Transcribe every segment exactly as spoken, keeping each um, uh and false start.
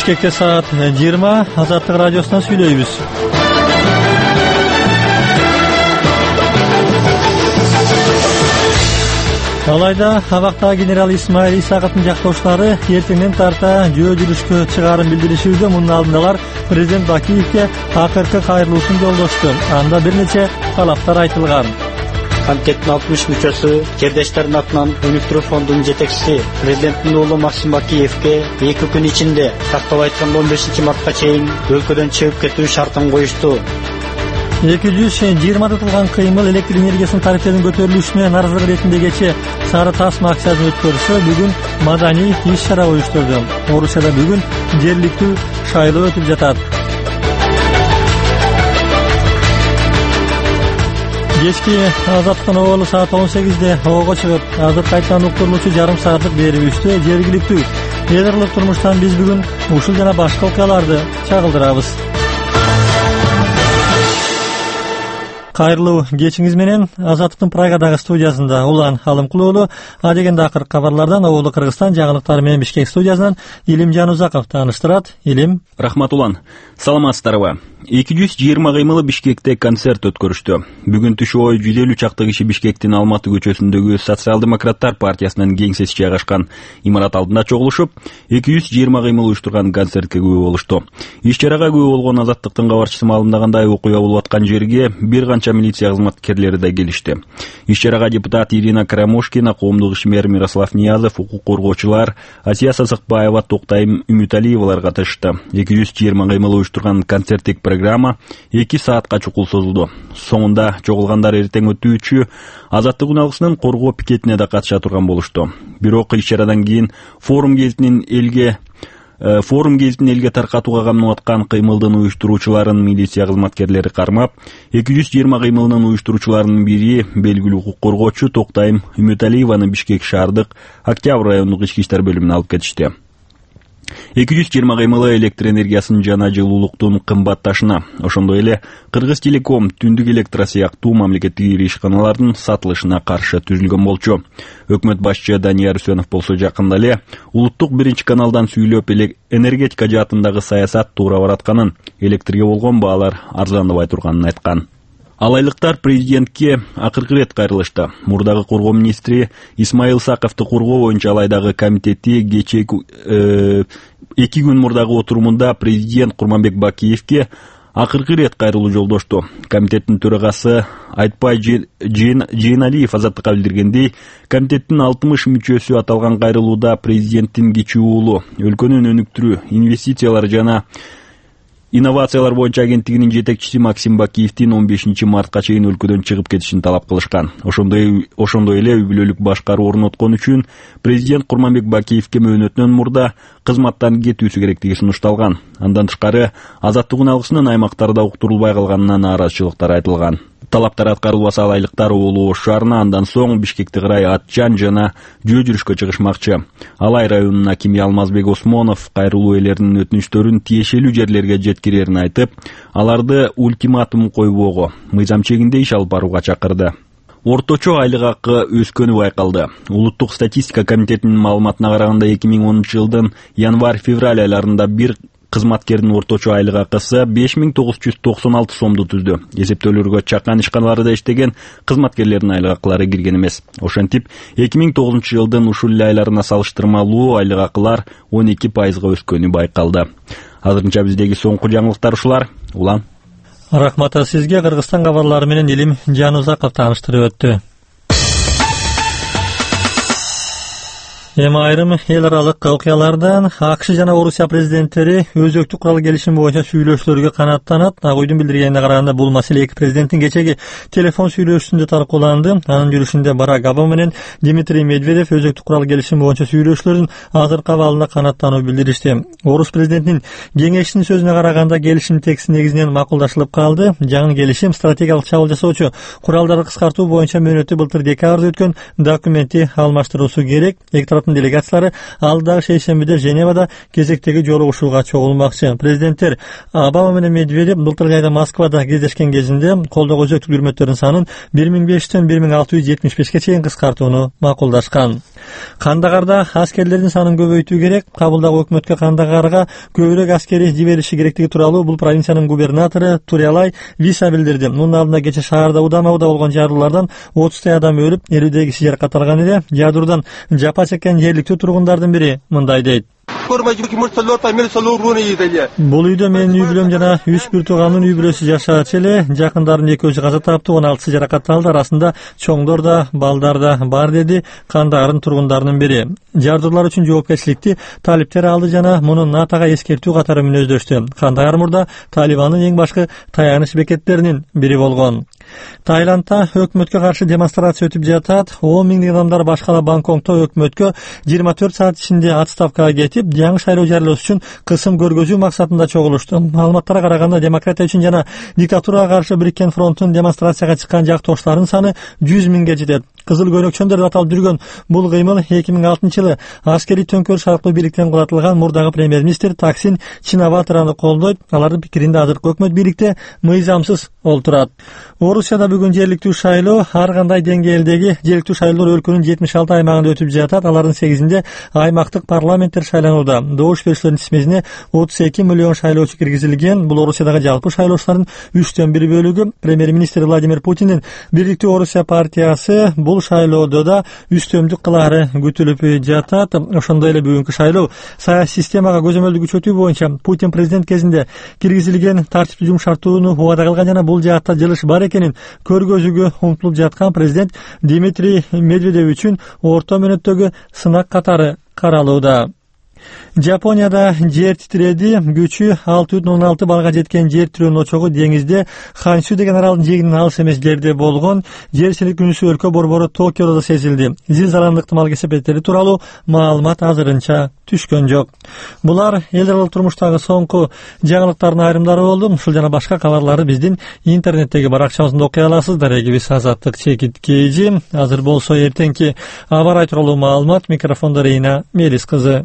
Бишкекте саат жыйырма, Азаттык радиосунан сүйлөйбүз. Алайда абакта генерал Исмаил Исаковдун жактоочулары эртеңден тарта жөө жүрүшкө чыгаарын билдиришүүдө. Мунун алдында алар президент Бакиевке акыркы кайрылуушун жолдошту. Анда бир нече талаптар айтылган. Комитеттин алтымыш мүчөсү, жердештердин атынан өнүктүрүү фондунун жетекчиси президенттин уулу Максим Бакиевке эки күн ичинде, тактап айтканда он бешинчи мартка чейин өлкөдөн чыгып кетүү шартын коюшту. эки жүз жыйырма тутулган кыймыл электр энергиясынын тарифтеринин көтөрүлүшүнө наразылык ретинде кечээ Сары Тасма акциясын өткөрүшө бүгүн маданий иш-чара уюштурду. Орусияда бүгүн жергиликтүү шайлоо өтүп жатат. Кечки Азаттыктын оболу саат он сегизде ого чыгып, азыр кайтадан уктурулуучу жарым сааттык берүүбүздө жергиликтүү эл аралык турмуштан биз бүгүн ушул жана башка окуяларды чагылдырабыз. Кайрылуу кечиңиз менен Азаттыктын Прагадагы студиясында Улан Алымкулуулу, а дегенде акыркы кабарлардан Оболу Кыргызстан жаңылыктары менен Бишкек студиясынан Илим Жанузаков тааныштырат. Илим. Рахмат Улан. Саламатсыздарбы. эки жүз жыйырма кыймылы Бишкекте концерт өткөрүштү. Бүгүн түшү ой жүз элүү чакты киши Бишкектин Алматы көчөсүндөгү Социал-демократтар партиясынын кеңсеси жайгашкан имарат алдында чогулушуп, эки жүз жыйырма кыймыл уюштурган концертке күбө болушту. Иш-чарага күбө болгон Азаттыктын кабарчысы маалымдагандай, окуя болуп аткан жерге бир канча милиция кызматкерлери да келишти. Иш-чарага депутат Ирина Карамушкина, коомдук ишмер Мирослав Ниязов, укук коргоочулар Асия Сасыкбаева, Токтайым Үмүталиевалар катышты. эки жүз жыйырма кыймыл уюштурган концерттик программа эки саатка чукул созулду. Соңунда чогулгандар эртең өтүүчү Азаттык уналгысынын коргоо пикетине да катыша турган болушту. Бирок иш-чарадан кийин форум гезитинин элге Форум гезитин элге таркатууга камнап аткан кыймылдын уюштуруучуларын милиция кызматкерлери кармап, эки жүз жыйырма кыймылынын уюштуруучуларынын бири белгилүү укук коргоочу Токтайым Үмүталиеваны Бишкек шаардык Октябрь райондук ички иштер бөлүмүнө алып кетишти. эки жүз жыйырма кыймылы электр энергиясынын жана жылуулуктун кымбатташына, ошондой эле Кыргыз Телеком, Түндүк Электро сыяктуу мамлекеттик ири ишканалардын сатылышына каршы түзүлгөн болчу. Өкмөт башчы Данияр Үсөнов болсо жакында эле улуттук биринчи каналдан сүйлөп энергетика жаатындагы саясат туура баратканын, электрге болгон баалар арзандабай турганын айткан. Ал айлыктар президентке акыркы рет кайрылышты. Мурдагы коргоо министри Исмаил Саковду коргоо боюнча алайдагы комитети кечээ эки күн мурдагы отурумунда президент Курманбек Бакиевке акыркы рет кайрылуу жолдошту. Комитеттин төрагасы Айтпай Жейналиев Азаттыкка билдиргендей, комитеттин алтымыш мүчөсү аталган кайрылууда президенттин кичүү уулу, өлкөнүн өнүктүрүү, инвестициялар жана инновациялар боюнча агенттигинин жетекчиси Максим Бакиевдин он бешинчи мартка чейин өлкөдөн чыгып кетишин талап кылышкан. Ошондой ошондой эле үй бүлөлүк башкаруу орноткон үчүн президент Курманбек Бакиевке мөөнөтүнөн мурда кызматтан кетүүсү керектиги сунушталган. Андан тышкары Азаттык уналгысынын аймактарда уктурулбай калганына нааразычылыктар айтылган. Талаптар аткарылбаса ал айлыктар Улуу Ош шаарына, андан соң Бишкекти карай Атчан жана жөө жүрүшкө чыгышмакчы. Алай районунун акими Алмазбек Осмонов кайрылуу ээлеринин өтүнүчтөрүн тиешелүү жерлерге жеткирерин айтып, аларды ультиматум койбоого, мыйзам чегинде иш алып барууга чакырды. Орточо айлык акы өскөнү байкалды. Улуттук статистика комитетинин маалыматына караганда эки миң онунчу жылдын январь-февраль айларында бир кызматкердин орточо айлык акысы беш миң тогуз жүз токсон алты сомду түздү. Эсептөөлөргө чакан ишканаларда иштеген кызматкерлердин айлык акылары кирген эмес. Ошентип, эки миң тогузунчу жылдын ушул эле айларына салыштырмалуу айлык акылар он эки пайызга өскөнү байкалды. Азырынча биздеги соңку жаңылыктар ушулар. Улан. Рахмат сизге. Кыргызстан кабарлары менен Илим Жанузаков тааныштырып өттү. Эми айрым эл аралык окуялардан АКШ жана Орусия президенттери өзөктүк курал келишим боюнча сүйлөшүүлөргө канааттанат. Ак үйдүн билдиргенине караганда бул маселе эки президенттин кечеги телефон сүйлөшүүсүндө талкууланды. Анын жүрүшүндө Барак Обама менен Дмитрий Медведев өзөктүк курал келишим боюнча сүйлөшүүлөрдүн азыркы абалына канааттануу билдиришти. Орус президентинин кеңешчисинин сөзүнө караганда келишим текстин негизинен макулдашылып калды. Жаңы келишим стратегиялык чабуул жасоочу куралдарды кыскартуу боюнча мөөнөтү былтыр декабрда өткөн документти алмаштыруусу керек. Эки тараптын делегациялары алдагы шейшембиде Женевада кезектеги жолугушууга чогулмакчы. Президенттер Обама менен Медведев былтыркы айда Москвада кездешкен кезинде колдоо өзөктүк үрмөттөрдүн санын бир миң беш жүздөн бир миң алты жүз жетимиш бешке чейин кыскартууну макулдашкан. Кандагарда аскерлердин санын көбөйтүү керек, кабылдагы өкмөткө Кандагарга көбүрөөк аскери жибериши керектиги тууралуу бул провинциянын губернатору Турялай Лиса билдирди. Мунун алдында кече шаарда удама-уда болгон жардуулардан отуздай адам өлүп, элүүдөй киши жаракат алган эле. Жардуудан жапа чеккен жергиликтүү тургундардын бири мындай дейт. Бул үйдө менин үй бүлөм жана үч бир тууганымдын үй бүлөсү жашачу эле. Жакындарымдын экөөсү каза таптı, он алтысы жаракат алды. Арасында чоңдор да, балдар да бар, деди Кандагардын тургундарынын бири. Жардуулар үчүн жоопкерчиликти талиптер алды жана муну НАТОга эскертүү катары мүнөздөштү. Кандагар мурда Талибандын эң башкы таяныч бекеттеринин бири болгон. Таиландда өкмөткө каршы демонстрация өтүп жатат. он миң адамдар башкала Бангкокто өкмөткө жыйырма төрт саат ичинде отставкага кетип, жаңы шайлоо жарыялаш үчүн кысым көргөзүү максатында чогулушту. Маалыматтарга караганда, демократия үчүн жана диктатурага каршы бириккен фронттун демонстрацияга чыккан жактоштарынын саны жүз миңге жетет. Кызыл көнөкчөндөр деп аталып жүргөн бул кыймыл эки миң алтынчы жылы аскери төңкөрүш аркылуу бийликтен кулатылган мурдагы премьер-министр Таксин Чинаватраны колдойт. Алардын пикиринде азыркы өкмөт бийликте мыйзамсыз олтурат. Орусияда бүгүн жергиликтүү шайлоо ар кандай деңгээлдеги жергиликтүү шайлоолор өлкөнүн жетимиш алты аймагында өтүп жатат. Алардын сегизинде аймактык парламенттер шайланууда. Добуш берүүчүлөрдүн тизмесине отуз эки миллион шайлоочу киргизилген. Бул Орусиядагы жалпы шайлоочулардын үчтөн бир бөлүгү. Премьер-министр Владимир Путиндин Бийликтүү Орусия партиясы бул шайлоодо да үстөмдүк кылаары күтүлүп жатат. Ошондой эле бүгүнкү шайлоо саясий системага көзөмөлдү күчөтүү боюнча Путин президент кезинде киргизилген тартиптүү жумшартууну убада кылган жана бул жаатта жылыш бар экенин көргөзүүгө умтулуп жаткан президент Дмитрий Медведев үчүн орто мөөнөттөгү сынак катары каралууда. Жапонияда жер титиреди. Күчү алты бүтүн он алты балга жеткен жер тирөөнүн очогу деңизде Хансю деген аралдын жээгинен алыс эмес жерде болгон. Жер силкинүүсү өлкө борбору Токиодо да сезилди. Зилзаланын ыктымал кесепеттери тууралуу маалымат азырынча түшкөн жок. Булар эл аралык турмуштагы соңку жаңылыктардын айрымдары болду. Ушул жана башка кабарларды биздин интернеттеги баракчабызда окуй аласыздар. Эгибиз Азаттык Чекиткейжи. Азыр болсо эртеңки аба ырайы тууралуу маалымат. Микрофондо Рейна Мелис кызы.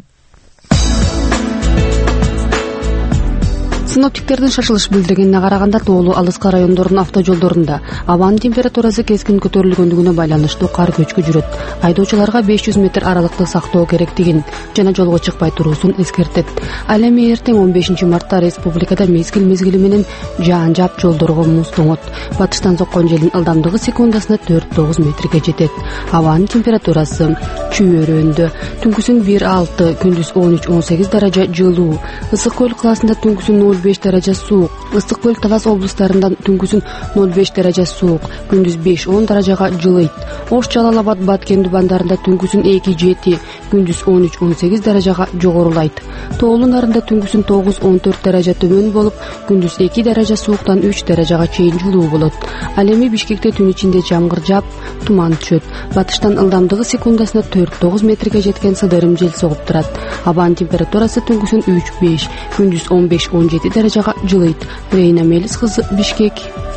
Синоптиктердин шашылыш билдиргенине караганда, тоолуу алыскы райондордун автожолдорунда абанын температурасы кескин көтөрүлгөндүгүнө байланыштуу кар көчкү жүрөт. Айдоочуларга беш жүз метр аралыкты сактоо керектигин жана жолго чыкпай туруусун эскертет. Ал эми эртең он бешинчи мартта республикада мезгил мезгили менен жаан жаап, жолдорго муз тоңот. Батыштан соккон желдин ылдамдыгы секундасына төрт тогуз метрге жетет. Абанын температурасы чүйөрөндө түнкүсүн бир алты, күндүз он үч он сегиз даража жылуу. Ысык көл кылаасында түнкүсүн ноль беш даража суук. Ыстык көл Талас облустарында түнкүсүн ноль беш даража суук, күндүз беш он даражага жылыйт. Ош, Жалал Абад, Баткен дубандарында түнкүсүн эки жети, күндүз он үч он сегиз даражага жогорулайт. Тоолуу нарында түнкүсүн тогуз он төрт даража төмөн болуп, күндүз эки даража сууктан үч даражага чейин жылуу болот. Ал эми Бишкекте түн ичинде жамгыр жаап, туман түшөт. Батыштан ылдамдыгы секундасына төрт тогуз метрге жеткен сыдырым жел согуп турат. Абанын температурасы түнкүсүн үч беш, күндүз он беш он жети даражага жылыйт. Рейна Мелис кызы, Бишкек.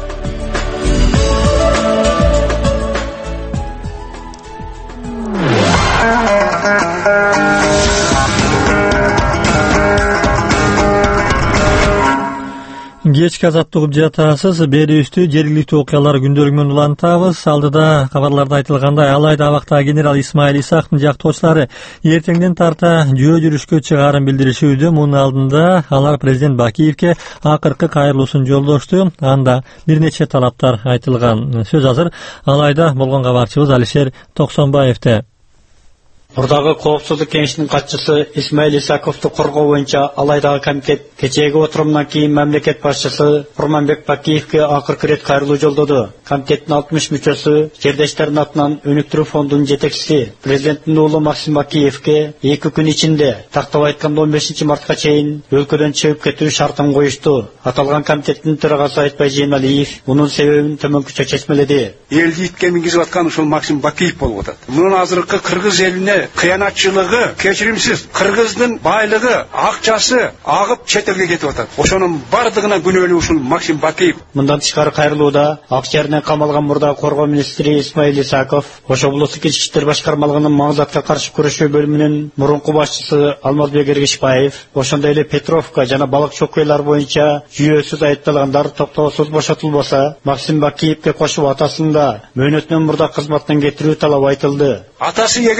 Кечки азаттык угуп жатасыз. Берүүбүздү жергиликтүү окуялар күндөлүгү менен улантабыз. Алдыда кабарларда айтылгандай, алайда абактагы генерал Исмаил Исаковдун жактоочулары эртеңден тарта жөө жүрүшкө чыгаарын билдиришүүдө. Мунун алдында алар президент Бакиевке акыркы кайрылуусун жолдошту. Анда бир нече талаптар айтылган. Сөз азыр алайда болгон кабарчыбыз Алишер Токсонбаевде. Мурдагы коопсуздук кеңешинин катчысы Исмаил Исаковду коргоо боюнча алайдагы комитет кечээги отурумдан кийин мамлекет башчысы Курманбек Бакиевке акыркы ирет кайрылуу жолдоду. Комитеттин алтымыш мүчөсү жердештердин атынан өнүктүрүү фондунун жетекчиси президенттин уулу Максим Бакиевке эки күн ичинде, тактап айтканда он бешинчи мартка чейин өлкөдөн чыгып кетүү шартын коюшту. Аталган комитеттин төрагасы Айтбай Жейналиев мунун себебин төмөнкүчө чечмеледи. Элди итке мингизип аткан ушул Максим Бакиев болуп атат. Мунун азыркы кыргыз элине кыянатчылыгы, кечиримсиз, кыргыздын байлыгы, акчасы агып чет элге кетип атат. Ошонун бардыгына күнөөлүү ушул Максим Бакиев. Мындан тышкары кайрылууда ак жеринен камалган мурда коргоо министри Исмаил Исаков, Ош облустук ички иштер башкармалыгынын маңызатка каршы күрөшүү бөлүмүнүн мурунку башчысы Алмазбек Эргишбаев, ошондой эле Петровка жана балык чокуйлар боюнча жүйөсүз айыпталгандар токтоосуз бошотулбаса, Максим Бакиевке кошуп атасында мөөнөтүнөн мурда кызматтан кетирүү талабы айтылды. Атасы эгерде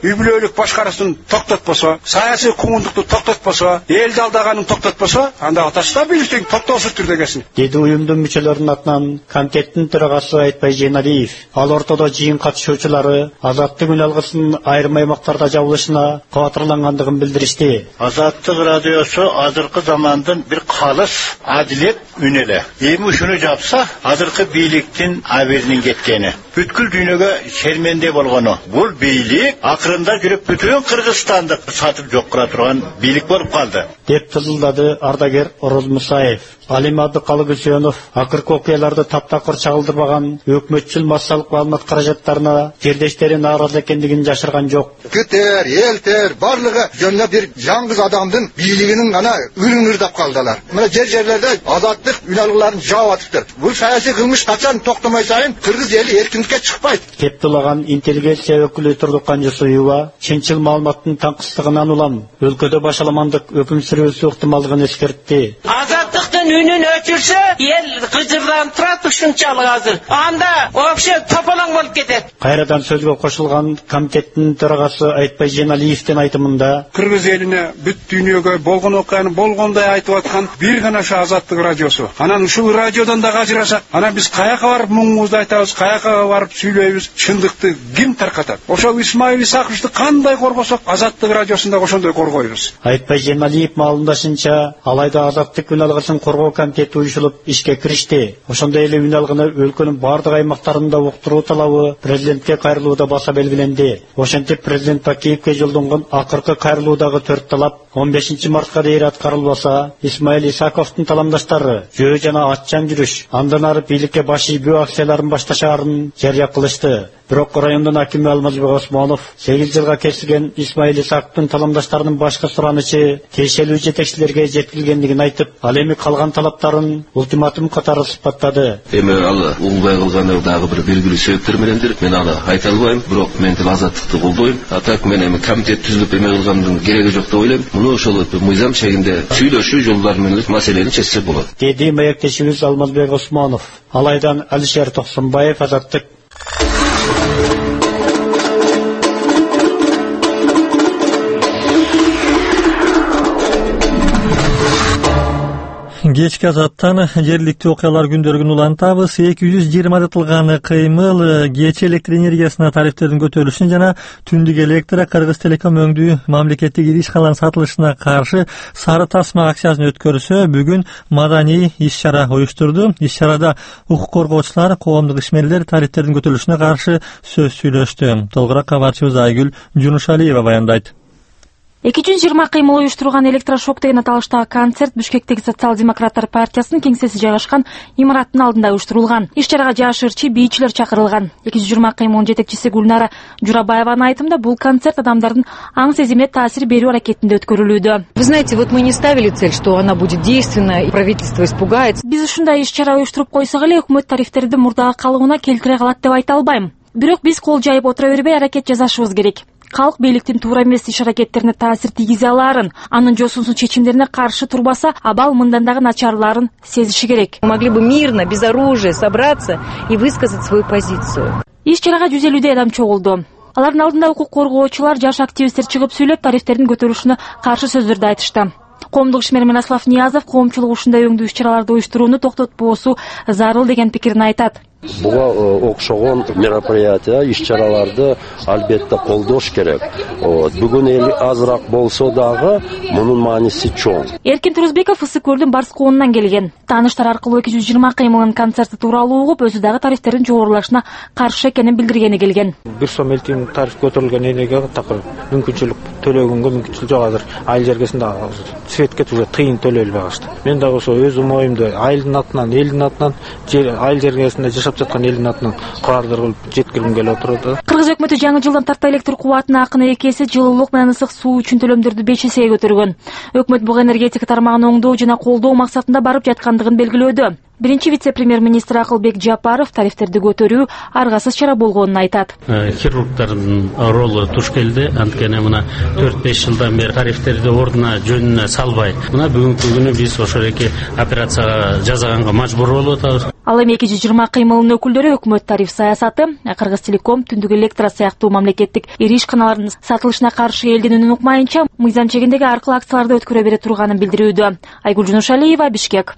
үй бүлөлүк башкаруусун токтотпосо, саясий куугундукту токтотпосо, элди алдаганын токтотпосо, анда аташта бийликтин токтоосуз түрдө келсин. Деди уюмдун мүчөлөрүнүн атынан комитеттин төрагасы Айтбай Жейналиев. Ал ортодо жыйын катышуучулары Азаттык үн алгысынын айрым аймактарда жабылышына кабатырлангандыгын билдиришти. Азаттык радиосу азыркы замандын бир калыс адилет үн эле. Эми ушуну жапса, азыркы бийликтин аберинин кеткени, бүткүл дүйнөгө шерменде болгону. Бул бийлик акырында жүрүп бүтүн Кыргызстанды сатып жоккура турган бийлик болуп калды, деп тызылдады ардагер Ороз Мусаев. Алим Абдыкалы Гүсөнов акыркы окуяларды таптакыр чагылдырбаган өкмөтчүл массалык маалымат каражаттарына жердештери нааразы экендигин жашырган жок. Күтер, элтер, барлыгы жөнүнө бир жаңгыз адамдын бийлигинин гана үрүңүрдап калдылар. Мына жер-жерлерде азаттык үн алгыларын жаап атыптыр. Бул саясий кылмыш качан токтомой сайын Кыргыз эли эркиндикке чыкпайт. Кеп тулаган интеллигенция өкүлү Турдукан Жусуева чынчыл маалыматтын таңкыстыгынан улам өлкөдө башаламандык өкүм сүрүүсү ыктымалдыгын эскертти. Азаттыктын үнүн өчүрсө, эл кыжырданып турат ушунчалык азыр. Анда вообще тополоң болуп кетет. Кайрадан сөзгө кошулган комитеттин төрагасы Айтбай Жейналиевдин айтымында Кыргыз элине бүт дүйнөгө болгон окуяны болгондой айтып аткан бир гана ошо Азаттык радиосу. Анан ушул радиодон да ажырасак, анан биз каяка барып муңубузду айтабыз, каяка барып сүйлөйбүз, чындыкты ким таркатат? Ошо Исмаил Исаковичти кандай коргосок, Азаттык радиосун да ошондой коргойбуз. Айтбай Жейналиев маалымдашынча, алайда Азаттык үн алгысын коргоо комитети уюшулуп ишке киришти. Ошондой эле үн алгыны өлкөнүн бардык аймактарында уктуруу талабы президентке кайрылууда баса белгиленди. Ошентип президент Бакиевке жолдонгон акыркы кайрылуудагы төрт талап он бешинчи мартка дейин аткарылбаса, Исмаил Исаковдун таламдаштары жөө жана атчан жүрүш, андан ары бийликке баш ийбөө акцияларын башташаарын жарыя кылышты. Бирок райондун акими Алмазбек Осмонов сегиз жылга кесилген Исмаил Исаковдун таламдаштарынын башкы суранычы тиешелүү жетекчилерге жеткилгендигин айтып, ал эми калган талаптарын ультиматум катары сыпаттады. Эми ал улбай кылганы дагы бир белгилүү себептер менендир. Мен аны айта албайм, бирок мен тил азаттыкты колдойм. А так мен эми комитет түзүлүп эме кылгандын кереги жок деп ойлойм. Муну ошол мыйзам чегинде сүйлөшүү жолдары менен маселени чечсе болот. Деди маектешибиз Алмазбек Осмонов. Алайдан Алишер Токсонбаев, Азаттык. Кечки Азаттан жергиликтүү окуялар күндөрүн улантабыз. эки жүз жыйырма тылган кыймыл кече электр энергиясына тарифтердин көтөрүлүшүн жана түндүк электр Кыргыз Телеком өңдүү мамлекеттик ири ишканалардын сатылышына каршы сары тасма акциясын өткөрүсө, бүгүн маданий иш-чара уюштурду. Иш-чарада укук коргоочулар, коомдук ишмерлер тарифтердин көтөрүлүшүнө каршы сөз сүйлөштү. Толугураак кабарчыбыз Айгүл Жунушалиева баяндайт. эки жүз жыйырма кыймыл уюштурган электрошок деген аталыштагы концерт Бишкектеги Социал-демократтар партиясынын кеңсеси жайгашкан имараттын алдында уюштурулган. Иш-чарага жаш ырчы бийчилер чакырылган. эки жүз жыйырма кыймылдын жетекчиси Гүлнара Журабаеванын айтымында, бул концерт адамдардын аң сезимине таасир берүү аракетинде өткөрүлүүдө. Вы знаете, вот мы не ставили цель, что она будет действенна, и правительство испугается. Биз ушундай иш-чара уюштуруп койсок эле өкмөт тарифтерди мурдагы калыбына келтире калат деп айта албайм. Бирок биз кол жайып отура бербей аракет жасашыбыз керек. Калк бийликтин туура эмес иш-аракеттерине таасир тийгизе алаарын, анын жосунсуз чечимдерине каршы турбаса, абал мындан дагы начарлаарын сезиши керек. Мы могли бы мирно, без оружия собраться и высказать свою позицию. Иш-чарага жүз элүүдөй адам чогулду. Алардын алдында укук коргоочулар, жаш активисттер чыгып сүйлөп, тарифтердин көтөрүлүшүнө каршы сөздөрдү айтышты. Коомдук ишмер Менаслав Ниязов коомчулук ушундай өңдүү иш-чараларды уюштурууну токтотпоосу зарыл деген пикирин айтат. Буга окшогон мероприятия, иш-чараларды албетте колдош керек. Бүгүн эл азыраак болсо дагы мунун мааниси чоң. Эркин Турузбеков Ысык көлдүн Барс коонунан келген. Тааныштар аркылуу эки жүз жыйырма кыймылын концерти тууралуу угуп, өзү дагы тарифтердин жогорулашына каршы экенин билдиргени келген. бир сом элтин тариф көтөрүлгөн энергияга такыр мүмкүнчүлүк төлөгөнгө мүмкүнчүлүк жок. Азыр айыл жергесинде светке уже тыйын төлөлбөй калышты. Мен дагы ошо өзүм оюмду айылдын атынан, элдин атынан, айыл жергесинде жашап жаткан элдин атынан каардыр кылып жеткиргим келип отурду. Кыргыз өкмөтү жаңы жылдан тарта электр кубатына акыны эки эсе, жылуулук менен ысык суу үчүн төлөмдөрдү беш эсеге көтөргөн. Өкмөт буга энергетика тармагын оңдоо жана колдоо максатында барып жаткандыгын белгилөөдө. Биринчи вице-премьер-министр Акылбек Жапаров тарифтерди көтөрүү аргасыз чара болгонун айтат. Хирургдардын ролу туш келди. Анткени мына төрт беш жылдан бери тарифтерди ордуна жөнүнө салбай, мына бүгүнкү күнү биз ошол эки операцияга жасаганга мажбур болуп атабыз. Ал эми эки жүз жыйырма кыймылынын өкүлдөрү өкмөт тариф саясаты, Кыргыз Телеком, Түндүк Электро сыяктуу мамлекеттик ири ишканалардын сатылышына каршы элдин үнүн укмайынча мыйзам чегиндеги аркылуу акцияларды өткөрө бере турганын билдирүүдө. Айгүл Жунушалиева, Бишкек.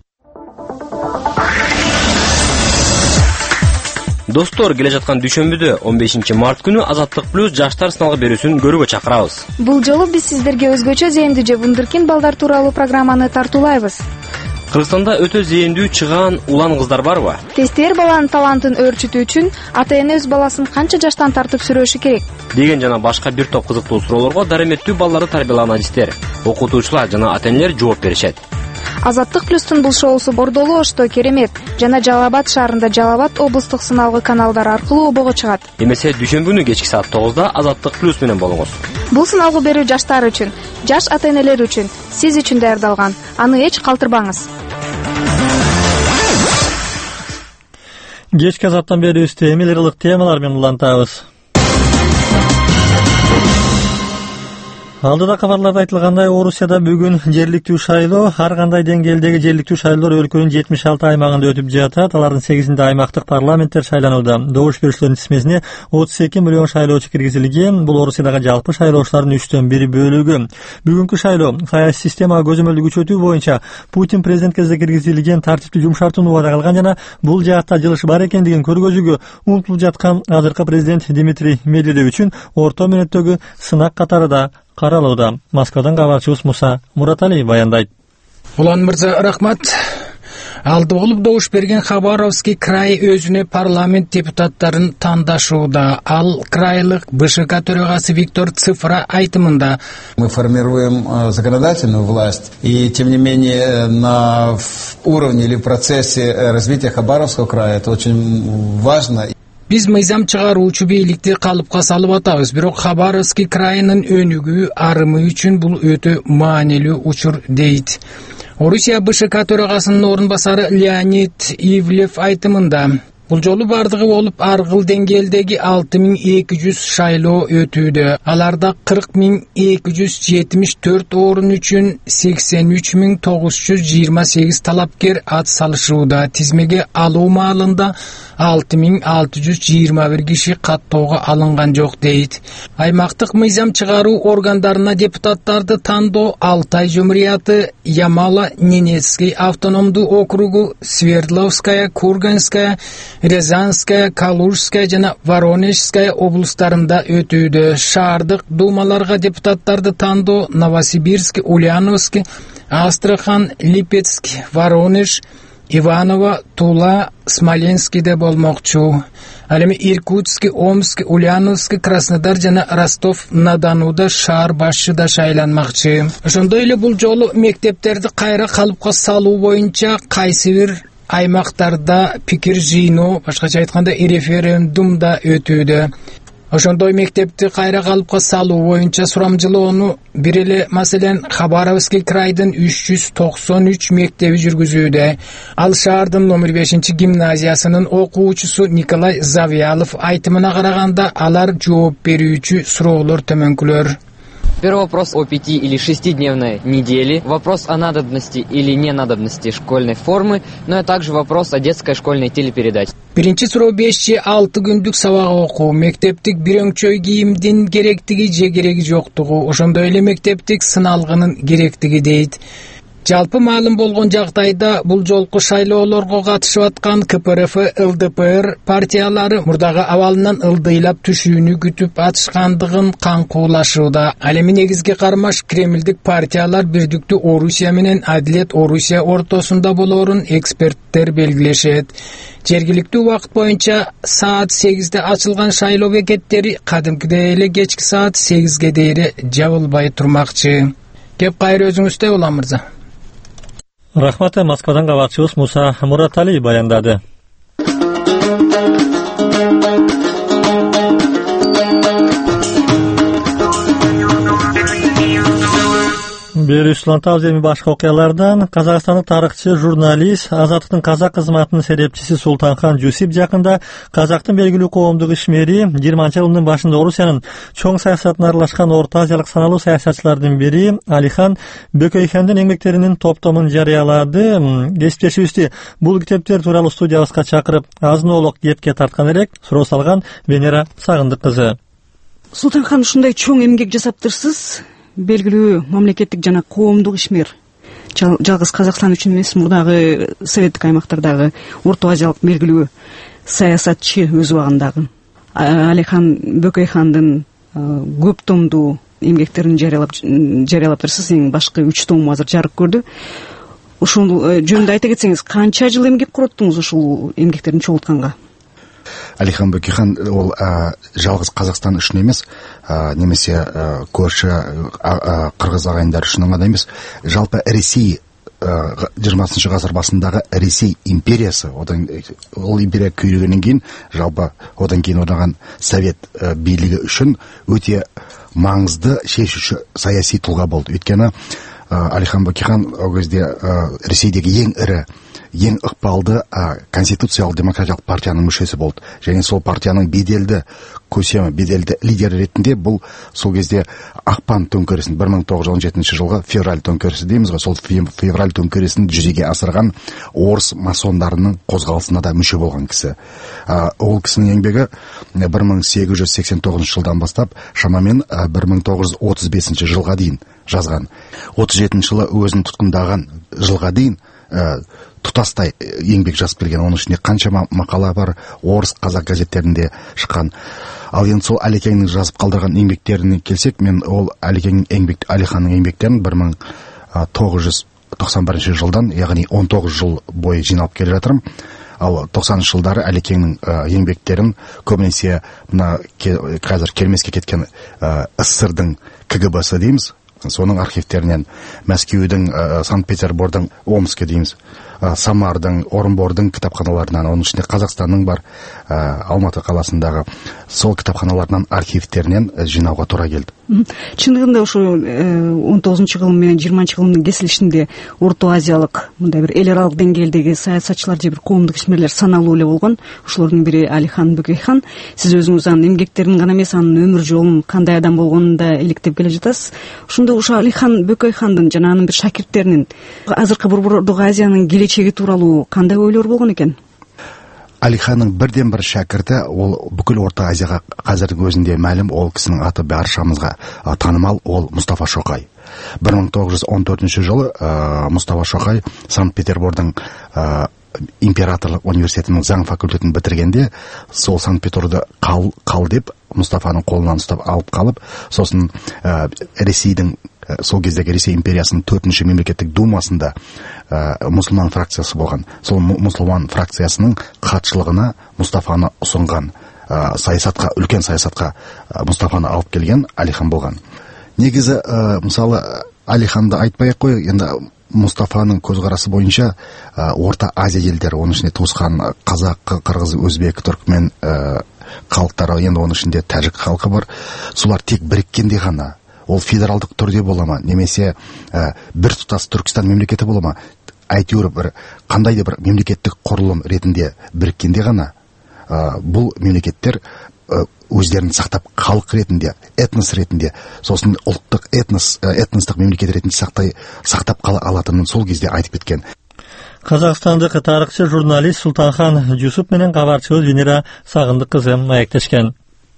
Достор, келе жаткан дүйшөмбүдө он бешинчи март күнү Азаттык плюс жаштар сыналгы берүүсүн көрүүгө чакырабыз. Бул жолу биз сиздерге өзгөчө зээндүү же вундеркинд балдар тууралуу программаны тартуулайбыз. Кыргызстанда өтө зээндүү чыгаан улан кыздар барбы? Тестер баланын талантын өөрчүтүү үчүн ата-эне өз баласын канча жаштан тартып сүрөшү керек деген жана башка бир топ кызыктуу суроолорго дареметтүү балдарды тарбиялаган адистер, окутуучулар жана ата-энелер жооп беришет. Азаттык плюстун бул шоусу Бордолу, Ошто, Керемет жана Жалал Абад шаарында Жалал Абад облустук сыналгы каналдар аркылуу обого чыгат. Эмесе дүйшөмбү күнү кечки саат тогузда Азаттык плюс менен болуңуз. Бул сыналгы берүү жаштар үчүн, жаш ата-энелер үчүн, сиз үчүн даярдалган. Аны эч калтырбаңыз. Кечки азаттан бери эмелер ылык темалар менен улантабыз. Алдыда кабарларда айтылгандай, Орусияда бүгүн жерликтүү шайлоо, ар кандай деңгээлдеги жерликтүү шайлоолор өлкөнүн жетимиш алты аймагында өтүп жатат. Алардын сегизинде аймактык парламенттер шайланууда. Добуш берүүчүлөрдүн тизмесине отуз эки миллион шайлоочу киргизилген. Бул Орусиядагы жалпы шайлоочулардын үчтөн бир бөлүгү. Бүгүнкү шайлоо саясий системага көзөмөлдү күчөтүү боюнча Путин президент кезде киргизилген тартипти жумшартууну убада кылган жана бул жаатта жылыш бар экендигин көргөзүүгө умтулуп жаткан азыркы президент Дмитрий Медведев үчүн орто мөөнөттөгү сынак катары да каралууда. Москвадан кабарчыбыз Муса Мураталиев баяндайт. Улан мырза, рахмат. Алды болуп добуш берген Хабаровский край өзүнө парламент депутаттарын тандашууда. Ал крайлык БШК төрагасы Виктор Цифра айтымында. Мы формируем законодательную власть, и тем не менее на уровне или в процессе развития Хабаровского края это очень важно. Биз мыйзам чыгаруучу бийликти калыпка салып атабыз, бирок Хабаровский крайынын өнүгүү арымы үчүн бул өтө маанилүү учур дейт. Орусия БШК төрагасынын орун басары Леонид Ивлев айтымында. Бул жолу бардыгы болуп аргыл деңгээлдеги алты миң эки жүз шайлоо өтүүдө. Аларда кырк миң эки жүз жетимиш төрт орун үчүн сексен үч миң тогуз жүз жыйырма сегиз талапкер ат салышууда. Тизмеге алуу маалында алты миң алты жүз жыйырма бир киши каттоого алынган жок дейт. Аймактык мыйзам чыгаруу органдарына депутаттарды тандоо Алтай жумурияты, Ямало-Ненецкий автономдуу округу, Свердловская, Курганская, Рязанская, Калужская жана Воронежская облустарында өтүүдө. Шаардык думаларга депутаттарды тандоо Новосибирск, Ульяновск, Астрахан, Липецк, Воронеж, Иваново, Тула, Смоленскийде болмокчу. Ал эми Иркутск, Омск, Ульяновск, Краснодар жана Ростов-на-Донуда шаар башчы да шайланмакчы. Ошондой эле бул жолу мектептерди кайра калыпка салуу боюнча кайсы бир аймактарда пикир жыйноо, башкача айтканда референдум да өтүүдө. Ошондой мектепти кайра калыпка салуу боюнча сурамжылоону бир эле маселен Хабаровский крайдын үч жүз токсон үч мектеби жүргүзүүдө. Ал шаардын номер бешинчи гимназиясынын окуучусу Николай Завьялов айтымына караганда, алар жооп берүүчү суроолор төмөнкүлөр. Первый вопрос о пяти- или шестидневной неделе, вопрос о надобности или ненадобности школьной формы, но и также вопрос о детской школьной телепередаче. Биринчи суроо беш же алты күндүк сабак окуу, мектептик бирөңчөй кийимдин керектиги же кереги жоктугу, ошондой эле мектептик сыналгынын керектиги дейт. Жалпы маалым болгон жагдайда бул жолку шайлоолорго катышып аткан Ка Пэ Эр Эф, Эл Дэ Пэ Эр партиялары мурдагы абалынан ылдыйлап түшүүнү күтүп атышкандыгын каңкуулашууда. Ал эми негизги кармаш Кремлдик партиялар Бирдиктүү Орусия менен Адилет Орусия ортосунда болоорун эксперттер белгилешет. Жергиликтүү убакыт боюнча саат сегизде ачылган шайлоо бекеттери кадимкидей эле кечки саат сегизге дейре жабылбай турмакчы. Кеп кайры өзүңүздө улам мырза. Рахмат, Москвадан кабарчыбыз Муса Мураталиев баяндады. Бери Сулантабыз эми башка окуялардан Казакстандык тарыхчы, журналист, Азаттыктын казак кызматынын серепчиси Султанхан Жусип жакында казактын белгилүү коомдук ишмери жыйырманчы жылдын башында Орусиянын чоң саясатына аралашкан Орто Азиялык саналуу саясатчылардын бири Алихан Бөкөйхандын эмгектеринин топтомун жарыялады. Кесиптешибизди бул китептер тууралуу студиябызга чакырып азын-оолук кепке тарткан элек. Суроо салган Венера Сагындык кызы. Султанхан, ушундай чоң эмгек жасаптырсыз. Белгилүү мамлекеттик жана коомдук ишмер. Жалгыз Казакстан үчүн эмес, мурдагы советтик аймактардагы Орто Азиялык белгилүү саясатчы өз убагындагы. Алихан Бөкөйхандын көп томдуу эмгектерин жарыялап жарыялаптырсыз. Эң башкы үч том азыр жарык көрдү. Ушул жөнүндө айта кетсеңиз, канча жыл эмгек короттуңуз ушул эмгектерин чогултканга? Алихан Бөкейхан ол жалғыз Қазақстан үшін емес, немесе көрші қырғыз ағайындар үшін ғана емес, жалпы Ресей жиырмасыншы ғасыр басындағы Ресей империясы, одан ол империя күйрегеннен кейін, жалпы одан кейін орнаған совет билігі үшін өте маңызды шешуші саяси тұлға болды. Өйткені Алихан Бөкейхан ол кезде Ресейдегі ең ірі ең ықпалды конституциялық демократиялық партияның мүшесі болды. Және сол партияның беделді көсемі, беделді лидері ретінде бұл сол кезде ақпан төңкерісін бір мың тоғыз жүз он жетінші жылғы февраль төңкерісі дейміз ғой, сол февраль төңкерісін жүзеге асырған орыс масондарының қозғалысына да мүше болған кісі. Ол кісінің еңбегі бір мың сегіз жүз сексен тоғызыншы жылдан бастап шамамен бір мың тоғыз жүз отыз бесінші жылға дейін жазған. отыз жетінші жылы өзін тұтқындаған жылға дейін тұтастай еңбек жазып келген. Оның ішінде қаншама мақала бар, орыс, қазақ газеттерінде шыққан. Ал енді сол Алекеңнің жазып қалдырған еңбектеріне келсек, мен ол Алекеңнің еңбек, Алиханның еңбектерін бір мың тоғыз жүз тоқсан бірінші жылдан, яғни он тоғыз жыл бойы жиналып келе жатырмын. Ал тоқсаныншы жылдары Алекеңнің еңбектерін көбінесе мына қазір келмеске кеткен СССР-дың КГБ-сы дейміз, соның архивтерінен, Мәскеудің, Санкт-Петербордың, Омскі дейміз, Самардың, Орынбордың кітапханаларынан, оның ішінде Қазақстанның бар, Алматы қаласындағы сол кітапханаларынан, архивтерінен жинауға тура келді. Шындығында ушу он тогузунчу кылым менен жыйырманчы кылымдын кесилишинде Орто Азиялык мындай бир эл аралык деңгээлдеги саясатчылар же бир коомдук ишмерлер саналуу эле болгон. Ошолордун бири Алихан Бөкейхан. Сиз өзүңүз анын эмгектерин гана эмес, анын өмүр жолун, кандай адам болгонун да иликтеп келе жатасыз. Ошондо ушу Алихан Бөкейхандын жана анын бир шакирттеринин азыркы Борбордук Азиянын келечеги тууралуу кандай ойлор болгон экен? Алиханның бірден бір шәкірті, ол бүкіл Орта Азияға қазірдің өзінде мәлім, ол кісінің аты баршамызға танымал, ол Мұстафа Шоқай. бір мың тоғыз жүз он төртінші жылы Мұстафа Шоқай Санкт-Петербордың императорлық университетінің заң факультетін бітіргенде, сол Санкт-Петерборда қал, қал деп Мұстафаның қолынан ұстап алып қалып, сосын Ресейдің, сол кездегі Ресей империясының төртінші мемлекеттік думасында мұсылман фракциясы болған. Сол мұсылман фракциясының хатшылығына Мұстафаны ұсынған, саясатқа, үлкен саясатқа Мұстафаны алып келген Алихан болған. Негізі, мысалы, Алиханды айтпай-ақ қой, енді Мұстафаның көзқарасы бойынша Орта Азия елдері, оның ішінде туысқан қазақ, қырғыз, өзбек, түркмен халықтары, енді оның ішінде тәжік халқы бар. Солар тек біріккенде ғана, ол федералдық түрде бола ма, немесе бір тұтас Түркістан мемлекеті бола ма, әйтеуір бір қандай да бір мемлекеттік құрылым ретінде біріккенде ғана бұл мемлекеттер өздерін сақтап, халық ретінде, этнос ретінде, сосын ұлттық этнос, этностық мемлекет ретінде сақтай, сақтап қала алатынын сол кезде айтып кеткен. Қазақстандық тарыхчы, журналист Султанхан Жусуп менен кабарчыбыз Венера Сагындык кызы маектешкен.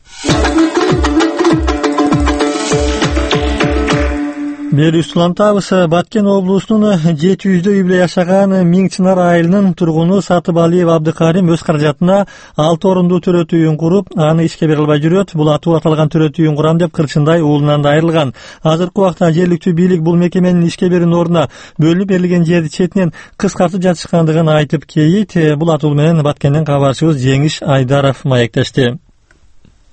Бери Сулантабыз Баткен облусунун жети жүздөй үй бүлө жашаган Миңчинар айылынын тургуну Сатыбалиев Абдыкарим өз каражатына алты орундуу төрөт үйүн куруп, аны ишке бере албай жүрөт. Бул атуу аталган төрөт үйүн курам деп кырчындай уулунан да айрылган. Азыркы убакта жергиликтүү бийлик бул мекеменин ишке берүүнүн ордуна бөлүнүп берилген жерди четинен кыскартып жатышкандыгын айтып кейит. Бул атуу менен Баткенден кабарчыбыз Жеңиш Айдаров маектешти.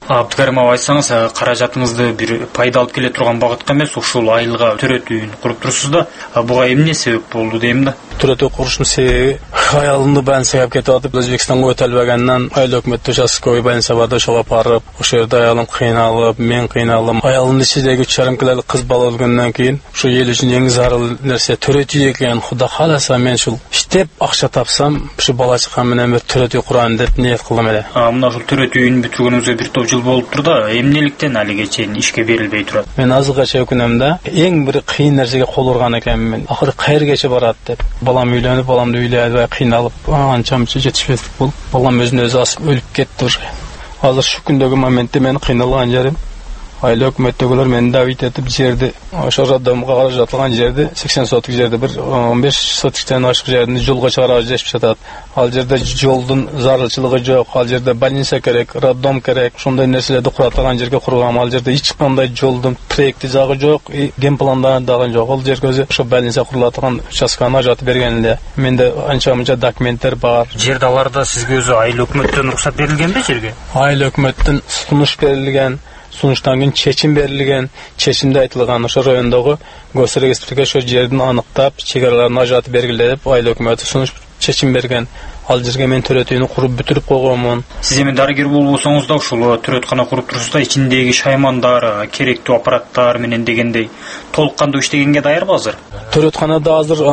Абдыкарим аба, айтсаңыз, каражатыңызды бир пайда алып келе турган багытка эмес, ушул айылга төрөтүүнү куруп турсуз да, буга эмне себеп болду дейм да. Төрөтүү куруштун себеби аялымды больницага алып кетип атып, Өзбекстанга өтөлбөгөндөн айыл өкмөт участковый больница барды, ошого барып, ошол жерде аялым кыйналып, мен кыйналдым. Аялымдын ичидеги үч жарым килолук кыз бала өлгөндөн кийин ушу эл үчүн эң зарыл нерсе төрөтүү экен. Куда кааласа мен ушул иштеп акча тапсам, ушу бала чакам менен бир төрөтүү курайын деп ниет кылдым эле. Мына ушул төрөтүүнү бүтүргөнүңүзгө бир топ жыл болуптур да, эмнеликтен алиге чейин ишке берилбей турат? Мен азыркыча өкүнөм эң бир кыйын нерсеге кол урган экенмин. Акыры кайергече барат деп. Балам үйлөнүп, баламды үйлөбөй кыйналып, анча-мынча жетишпестик болуп, балам өзүн өзү асып өлүп кетти уже. Азыр шу күндөгү моментте мен кыйналган жерим айыл өкмөттөгүлөр мени давить этип жерди, ошо роддомго каражатылган жерди, сексен соток жерди бир он беш сотиктен ашык жерди жолго чыгарып жешип жатат. Ал жерде жолдун зарылчылыгы жок, ал жерде больница керек, роддом керек, ошондой нерселерди куратаган жерге кургам. Ал жерде эч кандай жолдун проекти жагы жок, генпландан дагы жок. Ал жерге өзү ошо больница курулатаган участканы ажатып берген эле. Менде анча-мынча документтер бар. Жерди аларда сизге өзү айыл өкмөттөн уруксат берилгенби жерге? Айыл өкмөттөн сунуш берилген. Сунуштан кийин чечим берилген, чечимде айтылган ошо райондогу госрегистрге ошо жердин аныктап, чегараларын ажатып бергиле деп айыл өкмөтү сунуш чечим берген. Ал жерге мен төрөтүүнү куруп бүтүрүп койгонмун. Сиз эми дарыгер болбосоңуз да ушул төрөткана куруп турсуз да, ичиндеги шаймандар, керектүү аппараттар менен дегендей толук кандуу иштегенге даярбы азыр? Төрөтканада азыр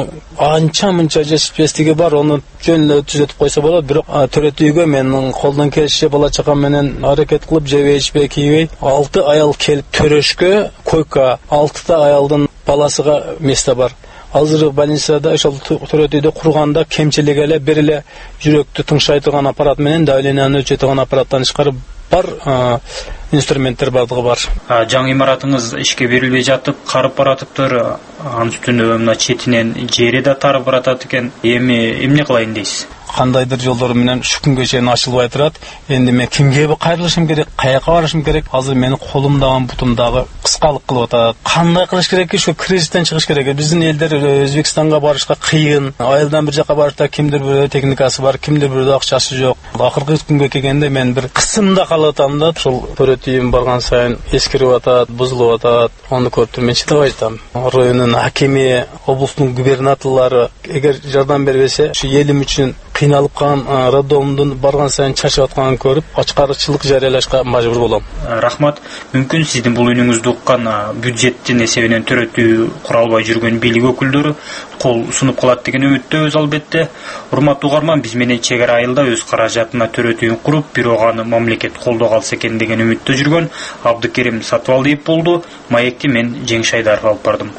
анча-мынча жетишпестиги бар, аны жөн эле түзөтүп койсо болот, бирок төрөтүүгө мен колдон келишинче бала чакам менен аракет кылып, жебей ичпей кийбей, алты аял келип төрөшкө койка, алтыта аялдын баласыга место бар. Азыр больницада ошол төрөтүүдө курганда кемчилик эле бир эле жүрөктү тыңшайтырган аппарат менен давленияны өлчөтөгөн аппараттан тышкары бар инструменттер бардыгы бар. Жаңы имаратыңыз ишке берилбей жатып, карып баратыптыр, анын үстүнө мына четинен жери да тарып баратат экен. Эми эмне кылайын дейсиз? Кандайдыр жолдор менен ушу күнгө чейин ачылбай турат. Энди мен кимге кайрылышым керек, каяка барышым керек? Азыр менин колумдагы, бутумдагы кыскалык кылып атат. Кандай кылыш керек? Ушу кризистен чыгыш керек. Биздин элдер Өзбекстанга барышка кыйын. Айылдан бир жака барышта кимдир бирөө техникасы бар, кимдир бирөө акчасы жок. Акыркы күнгө келгенде мен бир кысымда калып атам да, ушул төрөтүүм барган сайын эскирип атат, бузулуп атат. Аны көрүп туруп мен чыдабай атам. Районун хакими, облустун губернаторлору эгер жардам бербесе, ушу элим үчүн кыйналып калган роддомдун барган сайын чачып атканын көрүп, ачкарчылык жарыялашка мажбур болом. Рахмат. Мүмкүн сиздин бул үнүңүздү уккан бюджеттин эсебинен төрөтүү кура албай жүргөн бийлик өкүлдөрү кол сунуп калат деген үмүттөбүз албетте. Урматтуу угарман, биз менен чек ара айылда өз каражатына төрөтүүнү куруп, бирок аны мамлекет колдоо калса экен деген үмүттө жүргөн Абдыкерим Сатыбалдиев болду. Маекти мен Жеңиш Айдаров алып бардым.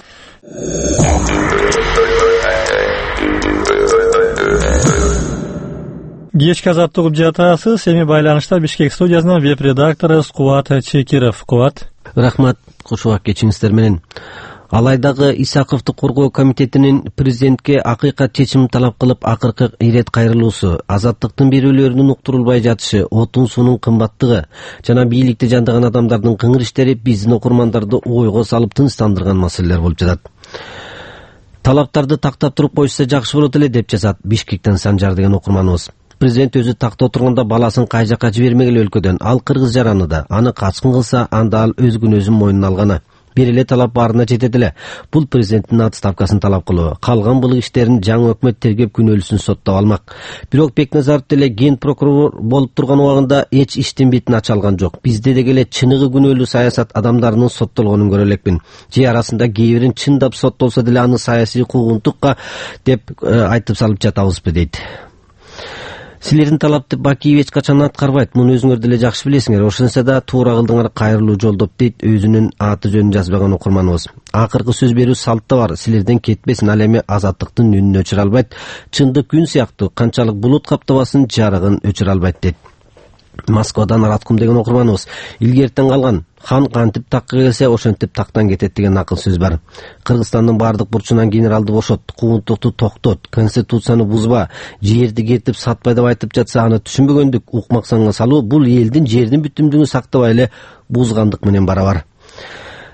Кечки азаттык угуп жатасыз. Эми байланышта Бишкек студиясынан веб-редактору Кубат Чекиров. Кубат. Рахмат, кошубак кечиңиздер менен. Алайдагы Исаковду коргоо комитетинин президентке акыйкат чечим талап кылып, акыркы ирет кайрылуусу, азаттыктын берүүлөрүнүн уктурулбай жатышы, отун суунун кымбаттыгы жана бийликти жандаган адамдардын кыңыр иштери биздин окурмандарды ойго салып тынчтандырган маселелер болуп жатат. Талаптарды тактап туруп койсо жакшы болот эле деп жазат Бишкектен Санжар деген окурманыбыз. Президент өзү такта отурганда баласын кай жакка жибермек эле өлкөдөн, ал кыргыз жараны да, аны качкын кылса, анда ал өз күнөөсүн мойнуна алганы. Бир эле талап баарына жетет эле. Бул президенттин отставкасын талап кылуу. Калган былык иштерин жаңы өкмөт тергеп күнөөлүүсүн соттоп алмак. Бирок Бекназаров деле ген прокурор болуп турган убагында эч иштин бетин ача алган жок. Бизде дегеле чыныгы күнөөлүү саясат адамдарынын соттолгонун көрө элекмин. Же арасында кээ бирин чындап соттолсо деле аны саясий куугунтукка деп айтып салып жатабызбы дейт. Силердин талапты Бакиев эч качан аткарбайт. Муну өзүңөр деле жакшы билесиңер. Ошонсо да туура кылдыңар, кайрылуу жолдоп дейт өзүнүн аты жөнүн жазбаган окурманыбыз. Акыркы сөз берүү салтта бар. Силерден кетпесин, ал эми азаттыктын үнүн өчүрө албайт. Чындык күн сыяктуу канчалык булут каптабасын жарыгын өчүрө албайт дейт. Москвадан Араткум деген окурманыбыз. Илгертен калган хан кантип такка келсе, ошентип тактан кетет деген акыл сөз бар. Кыргызстандын бардык бурчунан генералды бошот, куугунтукту токтот, конституцияны бузба, жерди кетип сатпай деп айтып жатса, аны түшүнбөгөндүк, укмаксаңга салуу бул элдин жердин бүтүмдүгүн сактабай эле бузгандык менен барабар.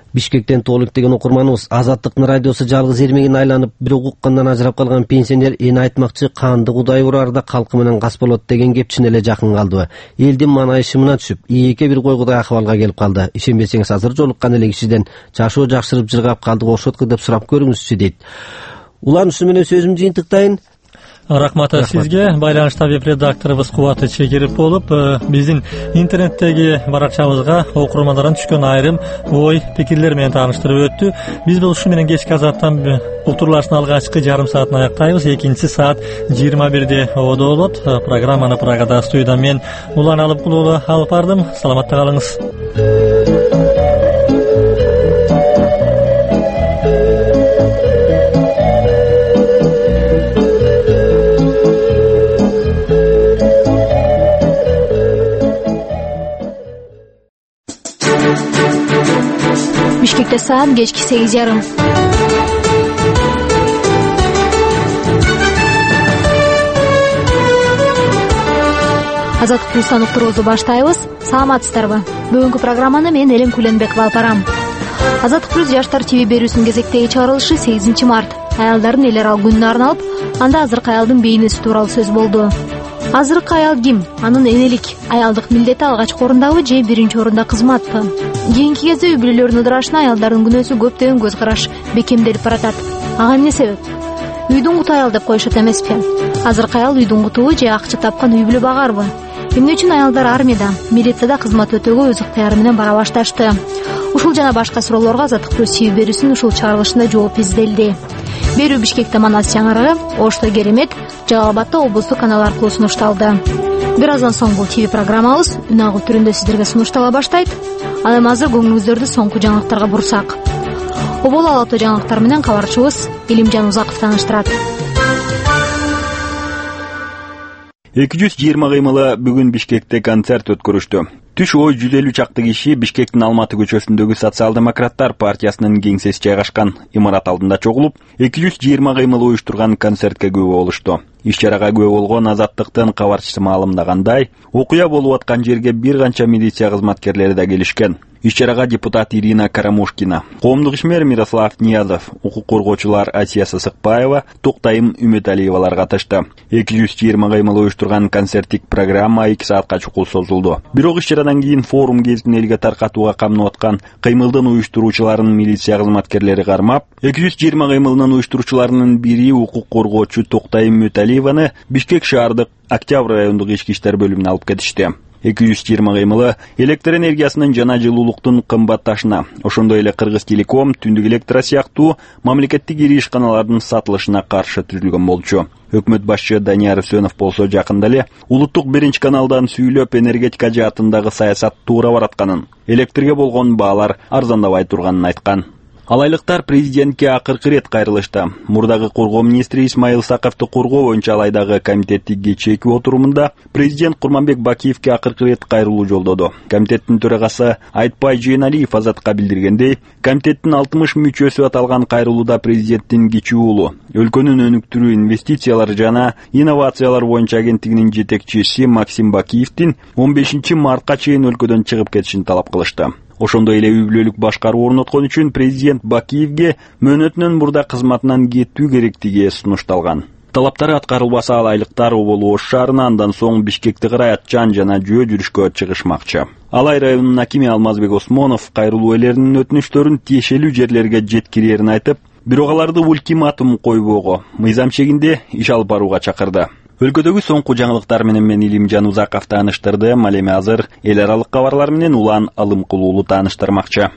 Бишкектен толук деген окурманыбыз Азаттыктын радиосу жалгыз эрмегин айланып, бирок уккандан ажырап калган пенсионер эне айтмакчы канды кудай ураарда калкы менен кас болот деген кепчине эле жакын калдыбы. Элдин маанайы шымына түшүп, ийеке бир койгудай акыбалга келип калды. Ишенбесеңиз азыр жолуккан эле кишиден жашоо жакшырып жыргап калды окшотку деп сурап көрүңүзчү дейт. Улан ушу менен сөзүмдү жыйынтыктайын. Рахмат сизге. Байланышта веб-редакторыбыз Кубаты Чегирип болуп, биздин интернеттеги баракчабызга окурмандардан түшкөн айрым ой, пикирлер менен тааныштырып өттү. Биз бул ушу менен кечки азаттан уктурлаштын алгачкы жарым саатын аяктайбыз. Экинчи саат жыйырма бирде ободо болот. Программаны Прагада студияда мен Улан Алыпкулова алып бардым. Саламатта калыңыз. Бишкекте саат кечки сегиз жарым. Азаттык плюстан уктуруубузду баштайбыз. Саламатсыздарбы? Бүгүнкү программаны мен Элим Куленбекова алып барам. Азаттык плюс жаштар ТВ берүүсүнүн кезектеги чыгарылышы сегизинчи март. Аялдардын эл аралык күнүнө арналып, анда азыркы аялдын бейнеси тууралуу сөз болду. Азыркы аял ким? Анын энелик, аялдык милдети алгачкы орундабы же биринчи орунда кызматпы? Кийинки кезде үй бүлөлөрдүн ыдырашына аялдардын күнөөсү көптөгөн көз караш бекемделип баратат. Ага эмне себеп? Үйдүн куту аял деп коюшат эмеспи? Азыркы аял үйдүн кутубу же акча тапкан үй бүлө багарбы? Эмне үчүн аялдар армияда, милицияда кызмат өтөөгө өз ыктыяры менен бара башташты? Ушул жана башка суроолорго Азаттык плюс ТВ берүүсүнүн ушул чыгарылышында жооп изделди. Берүү Бишкекте Манас чаңырыгы, Ошто Керемет, Жалал-Абадта облустук канал аркылуу сунушталды. Бир аздан соң бул ТВ программабыз үн агуу түрүндө сиздерге сунуштала баштайт. Ал эми азыр көңүлүңүздөрдү соңку жаңылыктарга бурсак. Обол алатуу жаңылыктар менен кабарчыбыз Илимжан Узаков тааныштырат. эки жүз жыйырма кыймылы бүгүн Бишкекте концерт өткөрүштү. Түш ой жүз элүү чакты киши Бишкектин Алматы көчөсүндөгү Социал-демократтар партиясынын кеңсеси жайгашкан имарат алдында чогулуп, эки жүз жыйырма кыймыл уюштурган концертке күбө болушту. Иш-чарага күбө болгон Азаттыктын кабарчысы маалымдагандай, окуя болуп аткан жерге бир канча милиция кызматкерлери да келишкен. Иш-чарага депутат Ирина Карамушкина, коомдук ишмер Мирослав Ниязов, укук коргоочулар Асия Сысыкбаева, Токтайым Үмөталиевалар катышты. эки жүз жыйырма кыймыл уюштурган концерттик программа эки саатка чукул созулду. Бирок иш-чарадан кийин форум гезитин элге таркатууга камнап аткан кыймылдын уюштуруучуларын милиция кызматкерлери кармап, эки жүз жыйырма кыймылынын уюштуруучуларынын бири укук коргоочу Токтайым Үмөталиеваны Бишкек шаардык Октябрь райондук ички иштер бөлүмүнө алып кетишти. эки жүз жыйырма кыймылы электр энергиясынын жана жылуулуктун кымбатташына, ошондой эле Кыргыз Телеком, Түндүк электро сыяктуу мамлекеттик ири ишканалардын сатылышына каршы түзүлгөн болчу. Өкмөт башчы Данияр Өсөнов болсо жакында эле улуттук биринчи каналдан сүйлөп энергетика жаатындагы саясат туура баратканын, электрге болгон баалар арзандабай турганын айткан. Алайлыктар президентке акыркы рет кайрылышты. Мурдагы коргоо министри Исмаил Саковду коргоо боюнча алайдагы комитеттин кечээки отурумунда президент Курманбек Бакиевке акыркы рет кайрылуу жолдоду. Комитеттин төрагасы Айтпай Жейналиев Азатка билдиргендей, комитеттин алтымыш мүчөсү аталган кайрылууда президенттин кичүү уулу, өлкөнүн өнүктүрүү инвестициялар жана инновациялар боюнча агенттигинин жетекчиси Максим Бакиевдин он бешинчи мартка чейин өлкөдөн чыгып кетишин талап кылышты. Ошондой эле үй бүлөлүк башкаруу орноткон үчүн президент Бакиевге мөөнөтүнөн мурда кызматынан кетүү керектиги сунушталган. Талаптары аткарылбаса алайлыктар Обол Ош шаарына, андан соң Бишкекти кырай Атчан жана Жөө жүрүшкө чыгышмакчы. Алай районунун акими Алмазбек Осмонов кайрылуу ээлеринин өтүнүчтөрүн тиешелүү жерлерге жеткирерин айтып, бирок аларды ультиматум койбоого, мыйзам чегинде иш алып барууга чакырды. Өлкөдөгү соңку жаңылыктар менен мен Илимжан Узаков тааныштырдым. Ал эми азыр эл аралык кабарлар менен Улан Алымкулуулу тааныштырмакчы.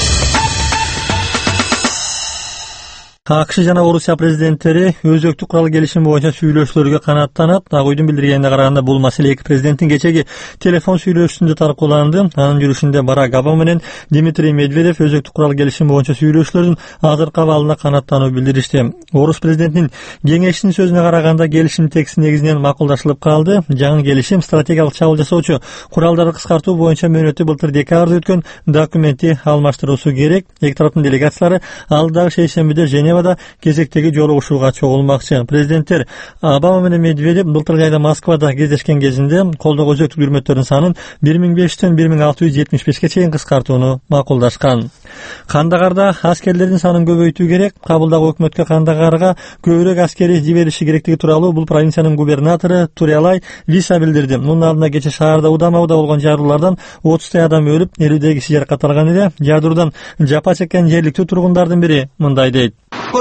АКШ жана Орусия президенттери өзөктүк курал келишим боюнча сүйлөшүүлөргө канааттанат. Ак үйдүн билдиргенине караганда бул маселе эки президенттин кечеги телефон сүйлөшүүсүндө талкууланды. Анын жүрүшүндө Барак Обама менен Дмитрий Медведев өзөктүк курал келишим боюнча сүйлөшүүлөрдүн азыркы абалына канааттануу билдиришти. Орус президентинин кеңешчинин сөзүнө караганда келишим текsti негизинен макулдашылып калды. Жаңы келишим стратегиялык чабуул жасоочу куралдарды кыскартуу боюнча мөөнөтү былтыр декабрда өткөн документти алмаштыруусу керек. Эки тараптын делегациялары алдагы шейшембиде Женевада кезектеги жолугушууга чогулмакчы. Президенттер Обама менен Медведев былтыркы айда Москвада кездешкен кезинде колдоо өзөктүк үрмөттөрдүн санын бир миң беш жүздөн бир миң алты жүз жетимиш бешке чейин кыскартууну макулдашкан. Кандагарда аскерлердин санын көбөйтүү керек, кабылдагы өкмөткө Кандагарга көбүрөөк аскери жибериши керектиги тууралуу бул провинциянын губернатору Турялай Лиса билдирди. Мунун алдында кече шаарда удама-уда болгон жардуулардан отуздай адам өлүп, элүүдөй киши жаракат алган эле. Жардуудан жапа чеккен жергиликтүү тургундардын бири мындай дейт.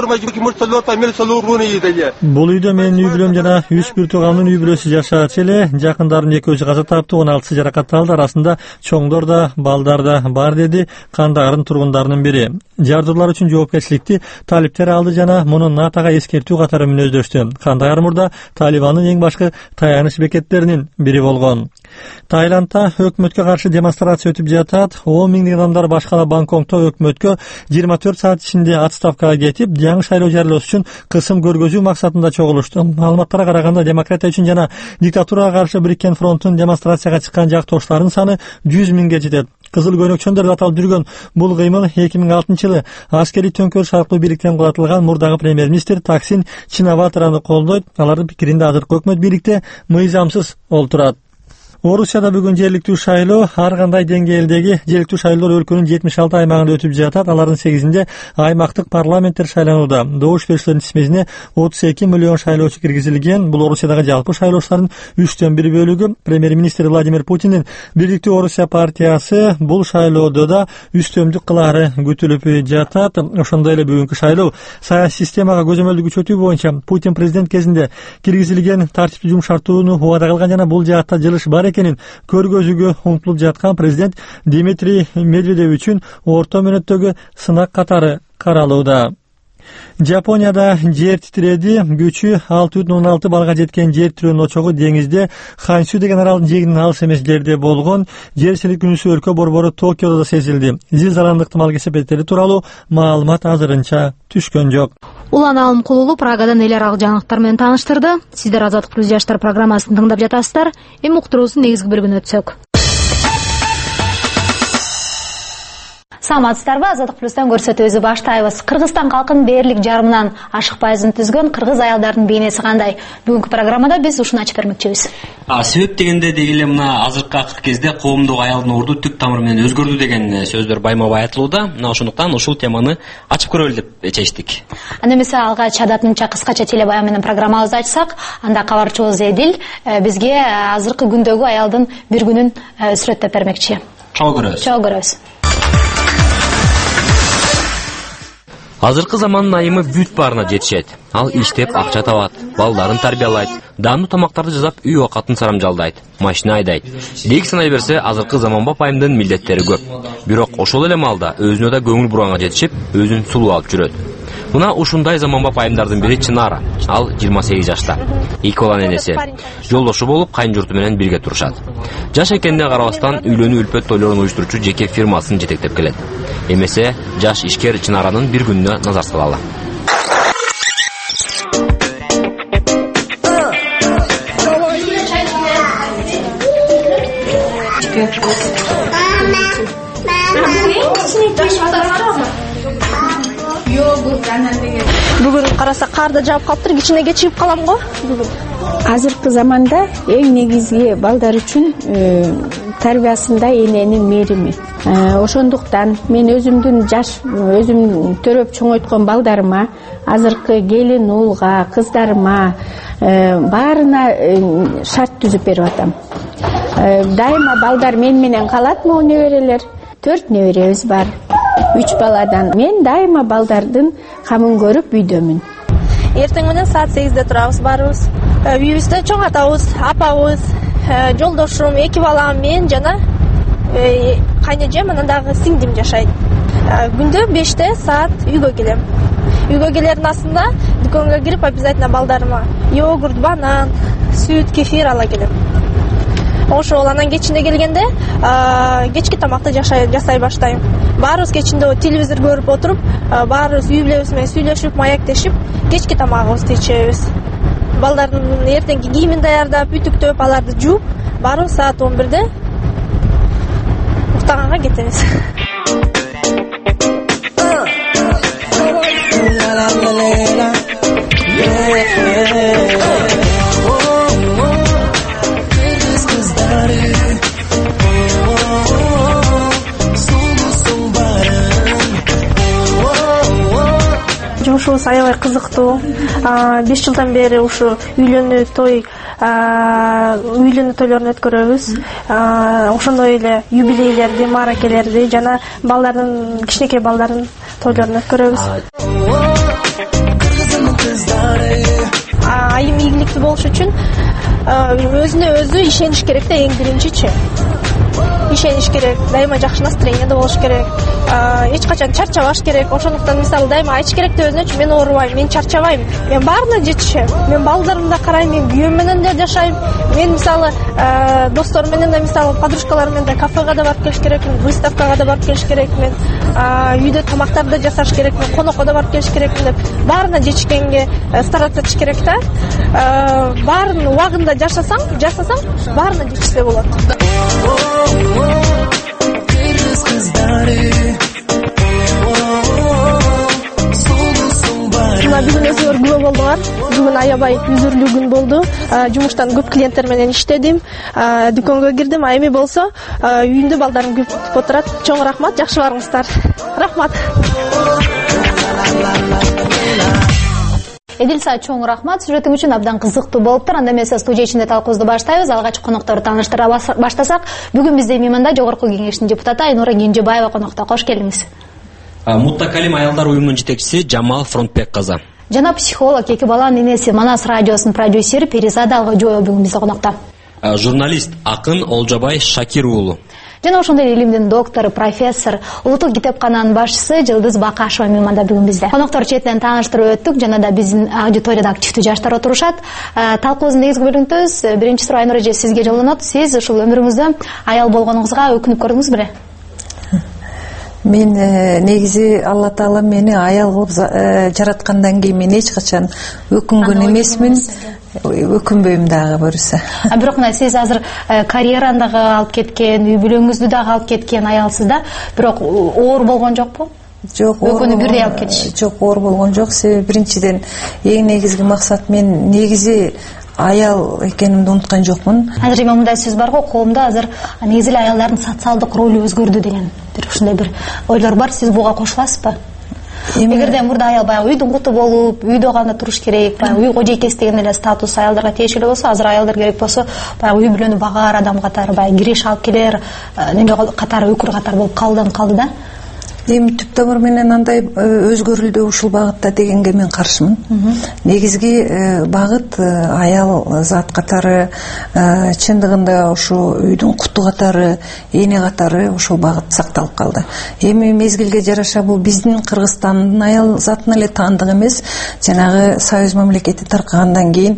Бул үйдө менин үй бүлөм жана үч бир тууганымдын үй бүлөсү жашачу эле. Жакындарым экөөсү каза таптı, он алтысы жаракат алды. Арасында чоңдор да, балдар да бар, деди Кандагардын тургундарынын бири. Жардуулар үчүн жоопкерчиликти талиптер алды жана муну натага эскертүү катары мүнөздөштү. Кандагар мурда Талибандын эң башкы таяныч бекеттеринин бири болгон. Таиландда өкмөткө каршы демонстрация өтүп жатат. он миңдеген адамдар башкала Бангкокто өкмөткө жыйырма төрт саат ичинде отставкага кетип, жаңы шайлоо жарыялош үчүн кысым көргөзүү максатында чогулушту. Маалыматтарга караганда, демократия үчүн жана диктатурага каршы бириккен фронттун демонстрацияга чыккан жактоштарынын саны жүз миңге жетет. Кызыл көнөкчөндөр деп аталып жүргөн бул кыймыл эки миң алтынчы жылы аскери төңкөрүш аркылуу бийликтен кулатылган мурдагы премьер-министр Таксин Чинаватраны колдойт. Алардын пикиринде азыркы өкмөт бийликте мыйзамсыз олтурат. Орусияда бүгүн жергиликтүү шайлоо ар кандай деңгээлдеги жергиликтүү шайлоолор өлкөнүн жетимиш алты аймагында өтүп жатат. Алардын сегизинде аймактык парламенттер шайланууда. Добуш берүүчүлөрдүн тизмесине отуз эки миллион шайлоочу киргизилген. Бул Орусиядагы жалпы шайлоочулардын үчтөн бир бөлүгү. Премьер-министр Владимир Путиндин Бийликтүү Орусия партиясы бул шайлоодо да үстөмдүк кылаары күтүлүп жатат. Ошондой эле бүгүнкү шайлоо саясий системага көзөмөлдү күчөтүү боюнча Путин президент кезинде киргизилген тартиптүү жумшартууну убада кылган жана бул жаатта жылыш бар экенин көргөзүүгө умтулуп жаткан президент Дмитрий Медведев үчүн орто мөөнөттөгү сынак катары каралууда. Жапонияда жер титиреди. Күчү алты бүтүн он алты балга жеткен жер тирөөнүн очогу деңизде Хансю деген аралдын жээгинин алыс эмес жерде болгон. Жер силкинүүсү өлкө борбору Токиодо да сезилди. Зилзаланын ыктымал кесепеттери тууралуу маалымат азырынча түшкөн жок. Улан Алым Кулулу Прагадан эл аралык жаңылыктар менен тааныштырды. Сиздер Азаттык плюс жаштар программасын тыңдап жатасыздар. Эми уктуруубуздун негизги бөлүгүнө өтсөк. Саламатсыздарбы? Азаттык плюстан көрсөтүүбүздү баштайбыз. Кыргызстан калкынын дээрлик жарымынан ашык пайызын түзгөн кыргыз аялдардын бейнеси кандай? Бүгүнкү программада биз ушуну ачып бермекчибиз. А себеп дегенде деги эле мына азыркы акыркы кезде коомдук аялдын орду түп тамыры менен өзгөрдү деген сөздөр байма-бай айтылууда. Мына ошондуктан ушул теманы ачып көрөлү деп чечтик. Анда эмесе алгач адатынча кыскача теле баян менен программабызды ачсак, анда кабарчыбыз Эдил бизге азыркы күндөгү аялдын бир күнүн сүрөттөп бермекчи. Чогуу көрөбүз. Чогуу көрөбүз. Азыркы замандын айымы бүт баарына жетишет. Ал иштеп акча табат, балдарын тарбиялайт, даамдуу тамактарды жасап үй оокатын сарамжалдайт, машина айдайт. Дейик санай берсе, азыркы заманбап айымдын милдеттери көп. Бирок ошол эле маалда өзүнө да көңүл буранга жетишип, өзүн сулуу алып жүрөт. Мына ушундай заманбап айымдардын бири Чынара. Ал жыйырма сегиз жашта. Эки баланын энеси. Жолдошу болуп, кайын журту менен бирге турушат. Жаш экенине карабастан үйлөнүү үлпөт тойлорун уюштуруучу жеке фирмасын жетектеп келет. Эмесе, жаш ишкер Чынаранын бир күнүнө назар салалы. Бүгүн караса карды жаап калыптыр, кичине кечигип калам го бүгүн. Азыркы заманда эң негизги балдар үчүн тарбиясында эненин мээрими. Ошондуктан мен өзүмдүн жаш, өзүм төрөп чоңойткон балдарыма, азыркы келин уулга, кыздарыма баарына шарт түзүп берип атам. Дайыма балдар мен менен калат, могу неберелер. Төрт неберебиз бар. Үч баладан мен дайыма балдардын камын көрүп үйдөмүн. Эртең менен саат сегизде турабыз барыбыз. Үйүбүздө чоң атабыз, апабыз, жолдошум, эки балам, мен жана кайнэжем, анан дагы сиңдим жашайт. Күндө беште саат үйгө келем. Үйгө келердин астында дүкөнгө кирип обязательно балдарыма йогурт, банан, сүт, кефир ала келем. Ошол анан кечинде келгенде кечки тамакты жасай баштайм. Баарыбыз кечинде телевизор көрүп отуруп, баарыбыз үй бүлөбүз менен сүйлөшүп, маектешип, кечки тамагыбызды ичебиз. Балдардын эртеңки кийимин даярдап, үтүктөп, аларды жууп, баарыбыз саат он бирде уктаганга кетебиз. жумушубуз аябай кызыктуу. беш жылдан бери ушу үйлөнүү той үйлөнүү тойлорун өткөрөбүз. Ошондой эле юбилейлерди, мааракелерди жана балдардын, кичинекей балдардын тойлорун өткөрөбүз. Айым ийгиликтүү болуш үчүн өзүнө өзү ишениш керек да, эң биринчичи. Ишениш керек, дайыма жакшы настроениеде болуш керек, эч качан чарчабаш керек. Ошондуктан мисалы дайыма айтыш керек да өзүнө, мен оорубайм, мен чарчабайм, мен баарына жетишем, мен балдарымды да карайм, мен күйөөм менен да жашайм. Мен мисалы досторум менен да, мисалы подружкаларым менен да кафега да барып келиш керекмин, выставкага да барып келиш керекмин, үйдө тамактарды да жасаш керекмин, конокко да барып келиш керекмин деп баарына жетишкенге стараться этиш керек да. Баарын убагында жашасаң, жасасаң, баарына жетишсе болот. Бүгүн өзүңөр күбө болдуңар. Бүгүн аябай үзүрлүү күн болду. Жумуштан көп клиенттер менен иштедим. Дүкөнгө кирдим, а эми болсо үйүмдө балдарым көп күтүп отурат. Чоң рахмат, жакшы барыңыздар. Рахмат. Эдилса, чоң рахмат. Сюжетиң үчүн абдан кызыктуу болуптур. Анда эмесе студия ичинде талкуубузду баштайбыз. Алгач конокторду тааныштыра баштасак, бүгүн бизде мейманда Жогорку Кеңештин депутаты Айнура Кенжебаева конокто. Кош келиңиз. Муттакалим аялдар уюмунун жетекчиси Жамал Фронтбек кызы. Жана психолог, эки баланын энеси, Манас радиосунун продюсери Перизада Алгажоева бүгүн бизде конокто. Журналист Акын Олжобай Шакир уулу. Жана ошондой илимдин доктору, профессор, Улуттук китепкананын башчысы Жылдыз Бакашева мейманда бүгүн бизде. Коноктор четинен тааныштырып өттүк, жана да биздин аудиторияда активдүү жаштар отурушат. Талкуубуздун негизги бөлүгүндөбүз. Биринчи суроо Айнура эже сизге жолдонот. Сиз ушул өмүрүңүздө аял болгонуңузга өкүнүп көрдүңүз беле? Мен негизи Алла Таала мени аял кылып жараткандан кийин мен эч качан өкүнгөн эмесмин. Өкүнбөйм дагы буюрса. А бирок мына сиз азыр карьераны дагы алып кеткен, үй бүлөңүздү дагы алып кеткен аялсыз да, бирок оор болгон жокпу? Жок, экөөнү бирдей алып кетиш. Жок, оор болгон жок. Себеби биринчиден эң негизги максат мен негизи аял экенимди унуткан жокмун. Азыр эми мындай сөз бар го, коомдо азыр негизи эле аялдардын социалдык ролу өзгөрдү деген бир ушундай бир ойлор бар. Сиз буга кошуласызбы? Эгерде мурда аял баягы үйдүн куту болуп, үйдө гана туруш керек, баягы үй кожойкеси деген эле статус аялдарга тиешелүү болсо, азыр аялдар керек болсо, баягы үй бүлөнү багаар адам катары, баягы киреш алып келер, неме катары, өкүр катары болуп калдан калды да. Эми түп тамыр менен андай өзгөрүлдү ушул багытта дегенге мен каршымын. Негизги багыт аял зат катары, чындыгында ушу үйдүн куту катары, эне катары ушул багыт сакталып калды. Эми мезгилге жараша бул биздин Кыргызстандын аял затын эле таандык эмес, жанагы Союз мамлекети таркагандан кийин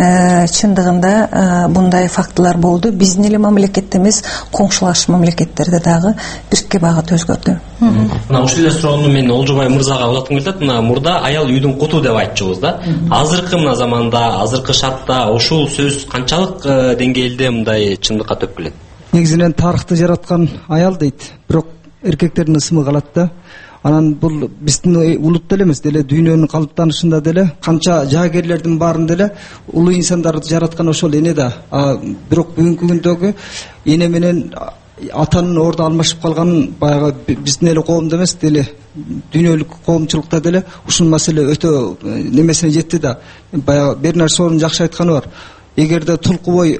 чындыгында мындай фактылар болду. Биздин эле мамлекетте эмес, коңшулаш мамлекеттерде дагы бирке багыт өзгөрдү. Мына ушул эле суроону мен Олжобай мырзага узаткым келет. Мына мурда аял үйдүн куту деп айтчубуз да. Азыркы мына заманда, азыркы шартта ушул сөз канчалык деңгээлде мындай чындыкка төп келет? Негизинен тарыхты жараткан аял дейт, бирок эркектердин ысымы калат да. Анан бул биздин улутта эле эмес, деле дүйнөнүн калыптанышында деле канча жаагерлердин баарында эле улуу инсандарды жараткан ошол эне да. Бирок бүгүнкү күндөгү эне менен атанын орду алмашып калганын баягы биздин эле коомдо эмес, деле дүйнөлүк коомчулукта деле ушул маселе өтө немесине жетти да. Баягы Бернар Шоунун жакшы айтканы бар. Эгерде тулкубой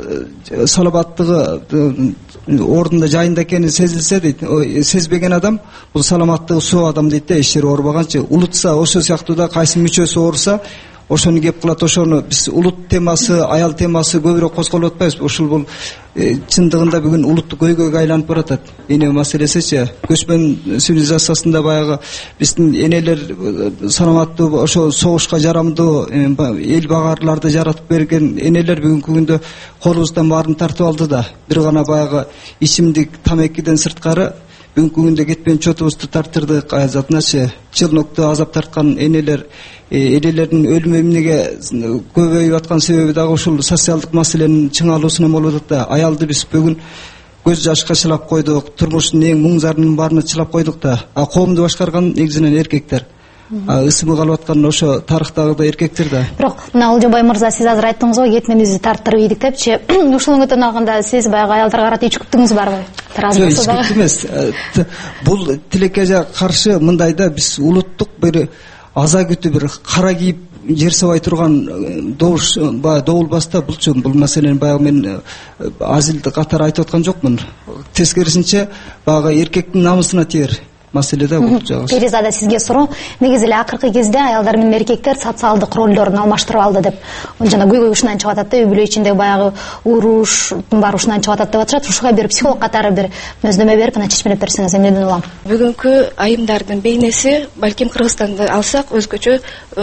саламаттыгы ордунда жайында экени сезилсе дейт, сезбеген адам бул саламаттыгы суу адам дейт да, эч жери оорубаганчы. Улутса ошол сыяктуу да, кайсы мүчөсү ооруса ошону кеп кылат. Ошону биз улут темасы, аял темасы көбүрөөк козголуп атпайбызбы? Ушул бул чындыгында бүгүн улуттук көйгөйгө айланып баратат. Эне маселесичи көчмөн цивилизациясында баягы биздин энелер саламаттуу, ошо согушка жарамдуу эл багарларды жаратып берген энелер бүгүнкү күндө колубуздан баарын тартып алды да. Бир гана баягы ичимдик тамекиден сырткары бүгүнкү күндө кетпен чотубузду тартырдык. Аясатначы чылнокту азап тарткан энелер, энелердин өлүмү эмнеге көбөйүп аткан себеби дагы ушул социалдык маселенин чыңалуусунан болуп атат да. Аялды биз бүгүн көз жашка чылап койдук, турмуштун эң муң зарынын баарына чылап койдук да. А коомду башкарган негизинен эркектер. Ысымы калып аткан ошо тарыхтагы эркектер да. Бирок мына Олжобай мырза, сиз азыр айттыңыз го, кетменибизди тарттырып ийдик депчи. Ушунун өтөн алганда сиз баягы аялдарга карата ич күптүңүз барбы? Жок, эмес. Бул тилекке каршы мындай да, биз улуттук бир аза күтүп бир кара кийип жер сабай турган добуш баягы добулбаста булчу бул маселени баягы мен азилди катары айтып аткан жокмун. Тескерисинче баягы эркектин намысына тиер маселе да бул жагы. Перизада, сизге суроо. Негизи эле акыркы кезде аялдар менен эркектер социалдык ролдорун алмаштырып алды деп жана көйгөй ушунан чыгып атат да, үй бүлө ичиндеги баягы уруштун баары ушунан чыгып атат деп атышат. Ушуга бир психолог катары бир көздөмө берип, мына чечмелеп берсеңиз эмнеден улам? Бүгүнкү айымдардын бейнеси, балким Кыргызстанды алсак, өзгөчө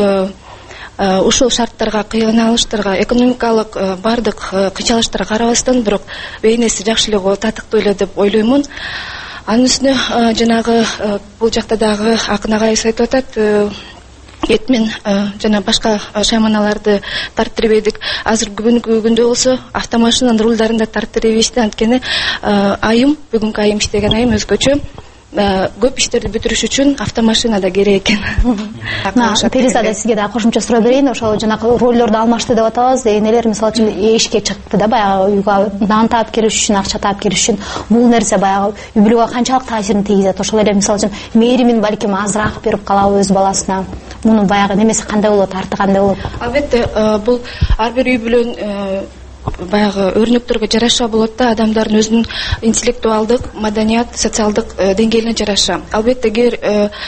ушул шарттарга, кыйналыштарга, экономикалык бардык кыйчалыштарга карабастан, бирок бейнеси жакшылыгы татыктуу эле деп ойлоймун. Анын үстүнө жанагы бул жакта дагы акын агайыбыз айтып атат, этмен жана башка шайманаларды тарттырбедик. Азыр бүгүнкү күндө болсо автомашинанын рулдарын да тарттырбейбиз, анткени айым, бүгүнкү айым иштеген айым өзгөчө көп иштерди бүтүрүш үчүн автомашина да керек экен. Перизада, сизге да кошумча суроо берейин. Ошол жанагы ролдорду алмашты деп атабыз. Энелер мисалы үчүн эшикке чыкты да, баягы үйгө нан таап кириш үчүн, акча таап кириш үчүн. Бул нерсе баягы үй бүлөгө канчалык таасирин тийгизет? Ошол эле мисалы үчүн мээримин балким азыраак берип калабы өз баласына? Мунун баягы немеси кандай болот, арты кандай болот? Албетте, бул ар бир үй бүлөнүн баягы өрнөктөргө жараша болот да, адамдардын өзүнүн интеллектуалдык, маданият, социалдык деңгээлине жараша. Албетте кээ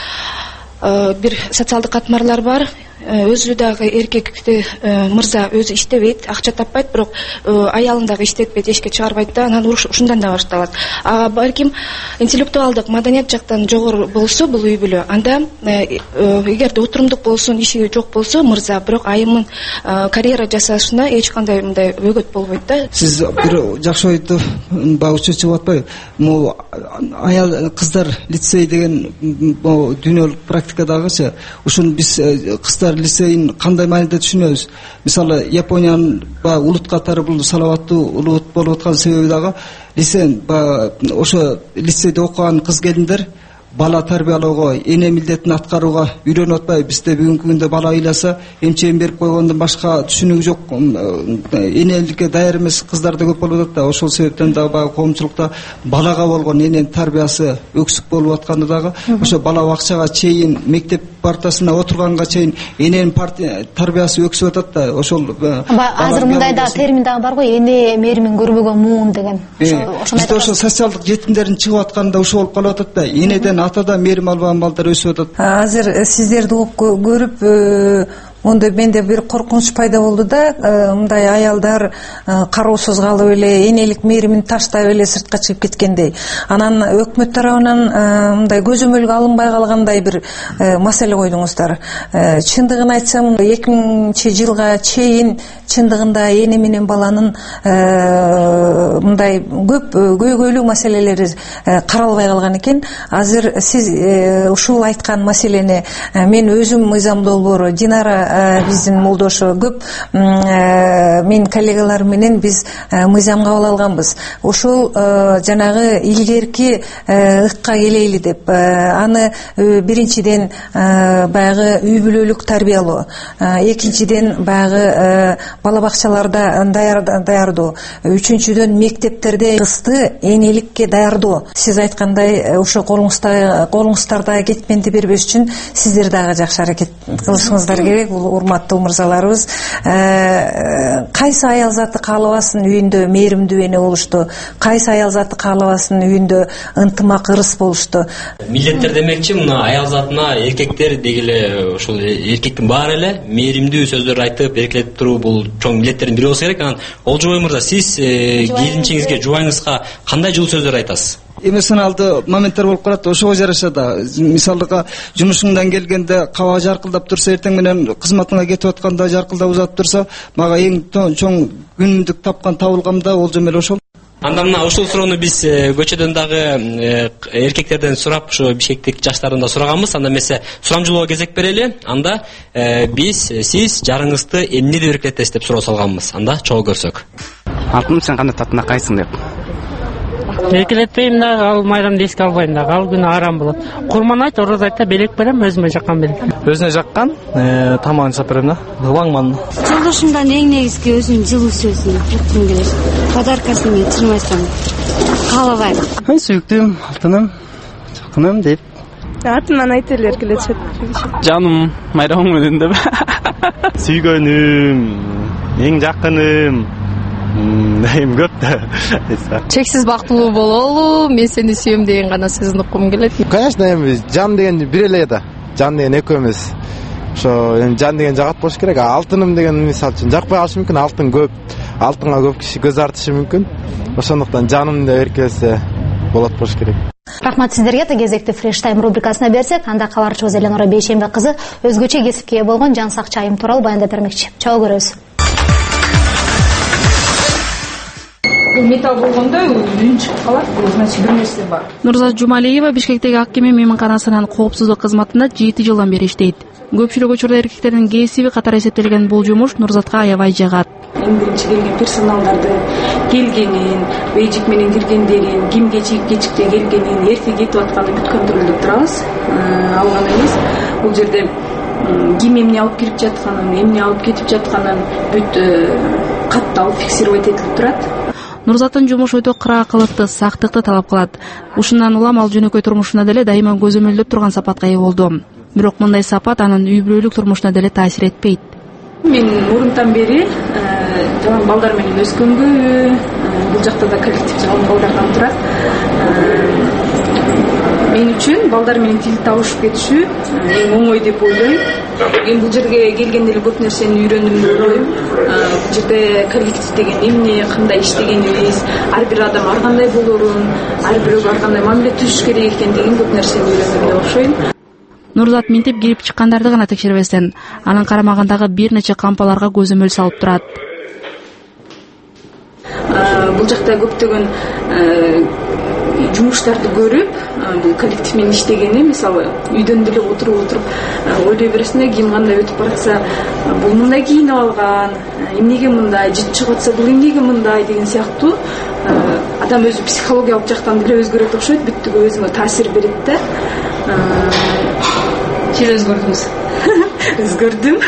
бир социалдык катмарлар бар. Өзү дагы эркекти мырза өзү иштебейт, акча таппайт, бирок аялын дагы иштетпейт, эшикке чыгарбайт да, анан уруш ушундан да башталат. А балким интеллектуалдык, маданият жактан жогору болсо бул үй бүлө, анда эгерде отурумдук болсун, иши жок болсо мырза, бирок айымын карьера жасашына эч кандай мындай өгөт болбойт да. Сиз бир жакшы ойду багы чечип атпайбы? Могу аял кыздар лицей деген дүйнөлүк практикадагычы ушун биз кыздар лицейин кандай мааниде түшүнөбүз? Мисалы, Япониянын баягы улут катары бул салаваттуу улут болуп аткан себеби дагы лицей, ошо лицейде окуган кыз келиндер бала тарбиялоого, эне милдетин аткарууга үйрөнүп атпайбы? Бизде бүгүнкү күндө бала ыйласа, эмчегин берип койгондон башка түшүнүгү жок, энеликке даяр эмес кыздар да көп болуп атат да. Ошол себептен дагы баягы коомчулукта балага болгон эненин тарбиясы өксүк болуп атканы дагы, ошо бала бакчага чейин, мектеп партасына отурганга чейин эненин тарбиясы өксүп атат да. Ошол азыр мындай да термин дагы бар го, эне мээримин көрбөгөн муун деген. Бизде ошо социалдык жетимдердин чыгып атканында ушул болуп калып атат да. Энеден атада мээрим албаган балдар өсүп атат. Азыр сиздерди угуп көрүп онда менде бир коркунуч пайда болду да, мындай аялдар кароосуз калып эле, энелик мээримин таштап эле сыртка чыгып кеткендей. Анан өкмөт тарабынан мындай көзөмөлгө алынбай калгандай бир маселе койдуңуздар. Чындыгын айтсам, эки миңинчи жылга чейин чындыгында эне менен баланын мындай көп көйгөйлүү маселелери каралбай калган экен. Азыр сиз ушул айткан маселени мен өзүм мыйзам долбоору, Динара биздин молдошу, көп мен коллегаларым менен биз мыйзам кабыл алганбыз. Ошол жанагы илгерки ыкка келели деп, аны биринчиден баягы үй бүлөлүк тарбиялоо, экинчиден баягы бала бакчаларда даярдоо, үчүнчүдөн мектептерде кызды энеликке даярдоо. Сиз айткандай ошо колуңуздарда кетменди бербеш үчүн сиздер дагы жакшы аракет кылышыңыздар керек. Урматтуу мырзаларыбыз, кайсы аял заты каалабасын үйүндө мээримдүү эне болушту, кайсы аял заты каалабасын үйүндө ынтымак, ырыс болушту. Милдеттер демекчи, мына аял затына эркектер дегиле ушул эркектин баары эле мээримдүү сөздөр айтып, эркелетип туруу бул чоң милдеттердин бири болсо керек. Анан Олжобой мырза, сиз келинчиңизге, жубайыңызга кандай жылуу сөздөр айтасыз? Эмоционалдуу моменттер болуп калат, ошого жараша да. Мисалга, жумушуңдан келгенде каба жаркылдап турса, эртең менен кызматыңа кетип атканда жаркылдап узатып турса, мага эң чоң күнүмдүк тапкан табылгамда ол жөн эле ошол. Анда мына ушул суроону биз көчөдөн дагы эркектерден сурап, ушу Бишкектик жаштардан да сураганбыз. Анда эмесе сурамжылоого кезек берели. Анда биз сиз жарыңызды эмне деп эркелетесиз деп суроо салганбыз. Анда чогуу көрсөк. Алтын, сен кандай татынакайсың деп. Эркелетпейм да, ал майрамды эске албайм да, ал күнү арам болот. Курман айт, ороз айт да, белек берем, өзүмө жаккан белек. Өзүнө жаккан тамагын жасап берем да, ылаңман. Жолдошумдан эң негизги өзүнүн жылуу сөзүн айткым келет. Подаркасын мен чырмайсам каалабайм. Ай, сүйүктүм, алтыным, жакыным деп Атынан айтелер келечет. Жаным, майрамың менен деп. Сүйгөнүм, эң жакыным. Дайым көп да. Чексиз бактылуу бололу, мен сени сүйөм деген гана сөзүн уккум келет. Конечно, эми жан деген бир эле да. Жан деген экөө эмес. Ошо эми жан деген жагат болуш керек. Алтыным деген мисалы үчүн жакпай калышы мүмкүн, алтын көп. Алтынга көп киши көз артышы мүмкүн. Ошондуктан жаным деп эркелесе болот болуш керек. Рахмат сиздерге. Кезекти Fresh Time рубрикасына берсек, анда кабарчыбыз Эленора Бейшембе кызы өзгөчө кесипке ээ болгон Жан Сакчы айым тууралуу баяндап бермекчи. Чогуу көрөбүз. Металл болгондо үн чыгып калат, значит бир нерсе бар. Нурзат Жумалиева Бишкектеги ак кеме мейманканасынын коопсуздук кызматында жети жылдан бери иштейт. Көпчүлүк учурда эркектердин кесиби катары эсептелген бул жумуш Нурзатка аябай жагат. Эң биринчи келген персоналдарды келгенин, бейжик менен киргендерин, кимге кечикте келгенин, эрте кетип атканын бүт контролдоп турабыз. Ал гана эмес, бул жерде ким эмне алып кирип жатканын, эмне алып кетип жатканын бүт катталып фиксировать этилип турат. Нурзаттын жумушу өтө кыраакылыкты, сактыкты талап кылат. Ушундан улам ал жөнөкөй турмушуна деле дайыма көзөмөлдөп турган сапатка ээ болду. Бирок мындай сапат анын үй бүлөлүк турмушуна деле таасир этпейт. Мен мурунтан бери жаман балдар менен өскөнгө, бул жакта да коллектив жаман балдардан турат. Мен үчүн балдар менен тил табышып кетишүү эң оңой деп ойлойм. Мен бул жерге келгенде эле көп нерсени үйрөндүм деп ойлойм. Бул жерде коллектив деген эмне, кандай иштегенибиз, ар бир адам ар кандай болорун, ар бирөөгө ар кандай мамиле түзүш керек экендигин көп нерсени үйрөндүм деп окшойм. Нурзат минтип кирип чыккандарды гана текшербестен, анын карамагындагы бир нече кампаларга көзөмөл салып турат. Бул жакта көптөгөн жумуштарды көрүп, бул коллектив менен иштегени, мисалы, үйдөн деле отуруп отуруп ойлой бересиң, ким кандай өтүп баратса, бул мындай кийинип алган, эмнеге мындай, жыт чыгып атса, бул эмнеге мындай деген сыяктуу адам өзү психологиялык жактан деле өзгөрөт окшойт, бүттүгө өзүңө таасир берет да. Сиз өзгөрдүңүз. Өзгөрдүм.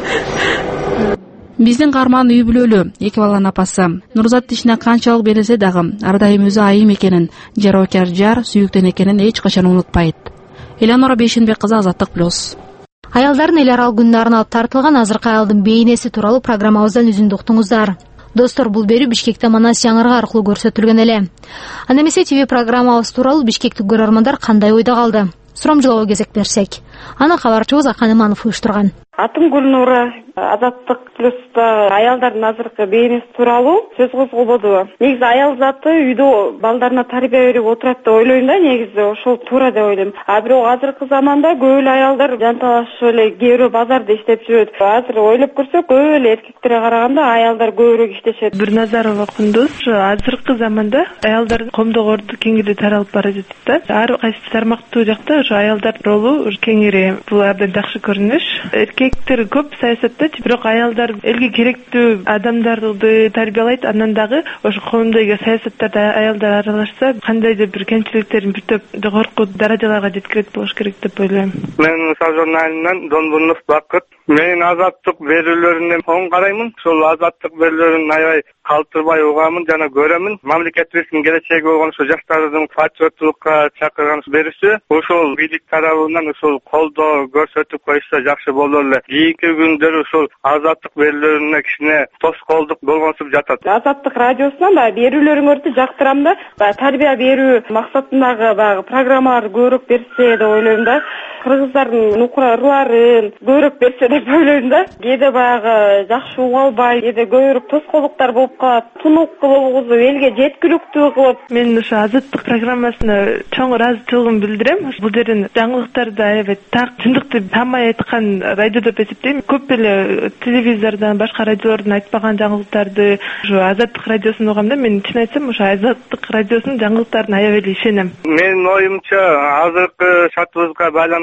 Биздин каарман үй бүлөлүү, эки баланын апасы. Нурзат ишине канчалык берилсе дагы, ар дайым өзү айым экенин, жароокер жар, сүйүктөн экенин эч качан унутпайт. Эленора Бейшембе кызы, Азаттык плюс. Аялдардын эл аралык күнүнө алып тартылган азыркы аялдын бейнеси тууралуу программабыздан үзүндү уктуңуздар. Достор, бул берүү Бишкекте Манас жаңырыгы аркылуу көрсөтүлгөн эле. Анда эмесе ТВ программабыз тууралуу бишкектик көрөрмандар кандай ойдо калды? Сурамжылоого кезек берсек. Аны кабарчыбыз Акан Иманов уюштурган. Атым Гүлнура, Азаттык плюста аялдардын азыркы бейнеси тууралуу сөз козголбоду. Негизи аял заты үйдө балдарына тарбия берип отурат деп ойлойм да, негизи ошол туура деп ойлойм. А бирок азыркы заманда көп эле аялдар жанталашып эле кээ бирөө базарда иштеп жүрөт. Азыр ойлоп көрсөк, көп эле эркектерге караганда аялдар көбүрөөк иштешет. Бирназарова Кундуз, азыркы заманда аялдар комдогорду кеңири таралып бара жатат да. Ар кайсы тармактуу жакта ошо аялдар ролу кеңири, бул абдан жакшы көрүнүш. Эркектер көп саясатта, бирок аялдар элге керектүү адамдарды тарбиялайт, андан дагы ошо коомдогу саясаттарда аялдар аралашса, кандайдыр бир кемчиликтерин бир топ жогорку даражаларга жеткирет болуш керек деп ойлойм. Мен Мысал журналынан Донбурнов Бакыт. Мен азаттык берүүлөрүнө оң караймын. Ошол азаттык берүүлөрүн аябай калтырбай угамын жана көрөмүн. Мамлекетибиздин келечеги болгон ошо жаштардын патриоттукка чакырган берүүсү, ошол бийлик тарабынан ошол колдоо көрсөтүп койсо жакшы болор эле. Кийинки күндөрү ошол азаттык берүүлөрүнө кичине тоскоолдук болгонсуп жатат. Азаттык радиосунан баягы берүүлөрүңөрдү жактырам да, баягы тарбия берүү максатындагы баягы программалар көбүрөөк берсе деп ойлойм да. Кыргыздардын укурларын көбүрөөк берсе деп ойлойм да. Кээде баягы жакшы уга албай, кээде көбүрөөк тоскоолдуктар болуп калат. Тунук кылып, элге жеткиликтүү кылып. Мен ошо азаттык программасына чоң ыраазычылыгымды билдирем. Бул жерден жаңылыктарды аябай так, чындыкты таамай айткан радио деп эсептейм. Көп эле телевизордон, башка радиолордон айтпаган жаңылыктарды ошо азаттык радиосун угам да. Мен чын айтсам, ошо азаттык радиосунун жаңылыктарына аябай эле ишенем. Менин оюмча, азыркы шартыбызга байланыштуу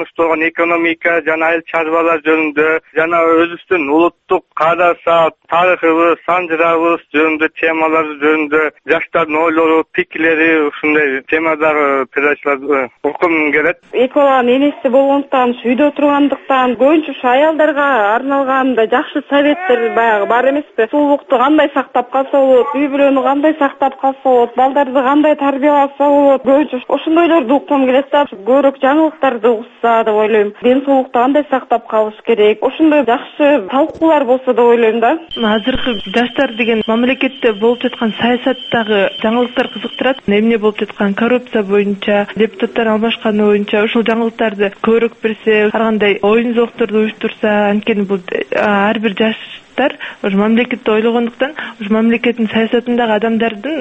коштолгон экономика жана айыл чарбалар жөнүндө жана өзүбүздүн улуттук каада саат тарыхыбыз, санжырабыз жөнүндө темалар жөнүндө жаштардын ойлору, пикирлери ушундай темадагы передачаларды окугум келет. Эки баланын энеси болгондуктан үйдө тургандыктан көбүнчө ушу аялдарга арналган да жакшы советтер баягы бар эмеспи? Сулуулукту кандай сактап калса болот, үй бүлөнү кандай сактап калса болот, балдарды кандай тарбияласа болот, көбүнчө ошондойлорду уккум келет да. Көбүрөөк жаңылыктарды угса деп ойлойм. Ден соолукту кандай сактап калыш керек? Ошондой жакшы талкуулар болсо деп ойлойм да. Азыркы жаштар деген мамлекетте болуп жаткан саясаттагы жаңылыктар кызыктырат. Эмне болуп жаткан коррупция боюнча, депутаттар алмашканы боюнча ушул жаңылыктарды көрөк берсе, ар кандай оюн зоокторду уюштурса, анткени бул ар бир жаш мамлекетти ойлогондуктан ушу мамлекеттин саясатындагы адамдардын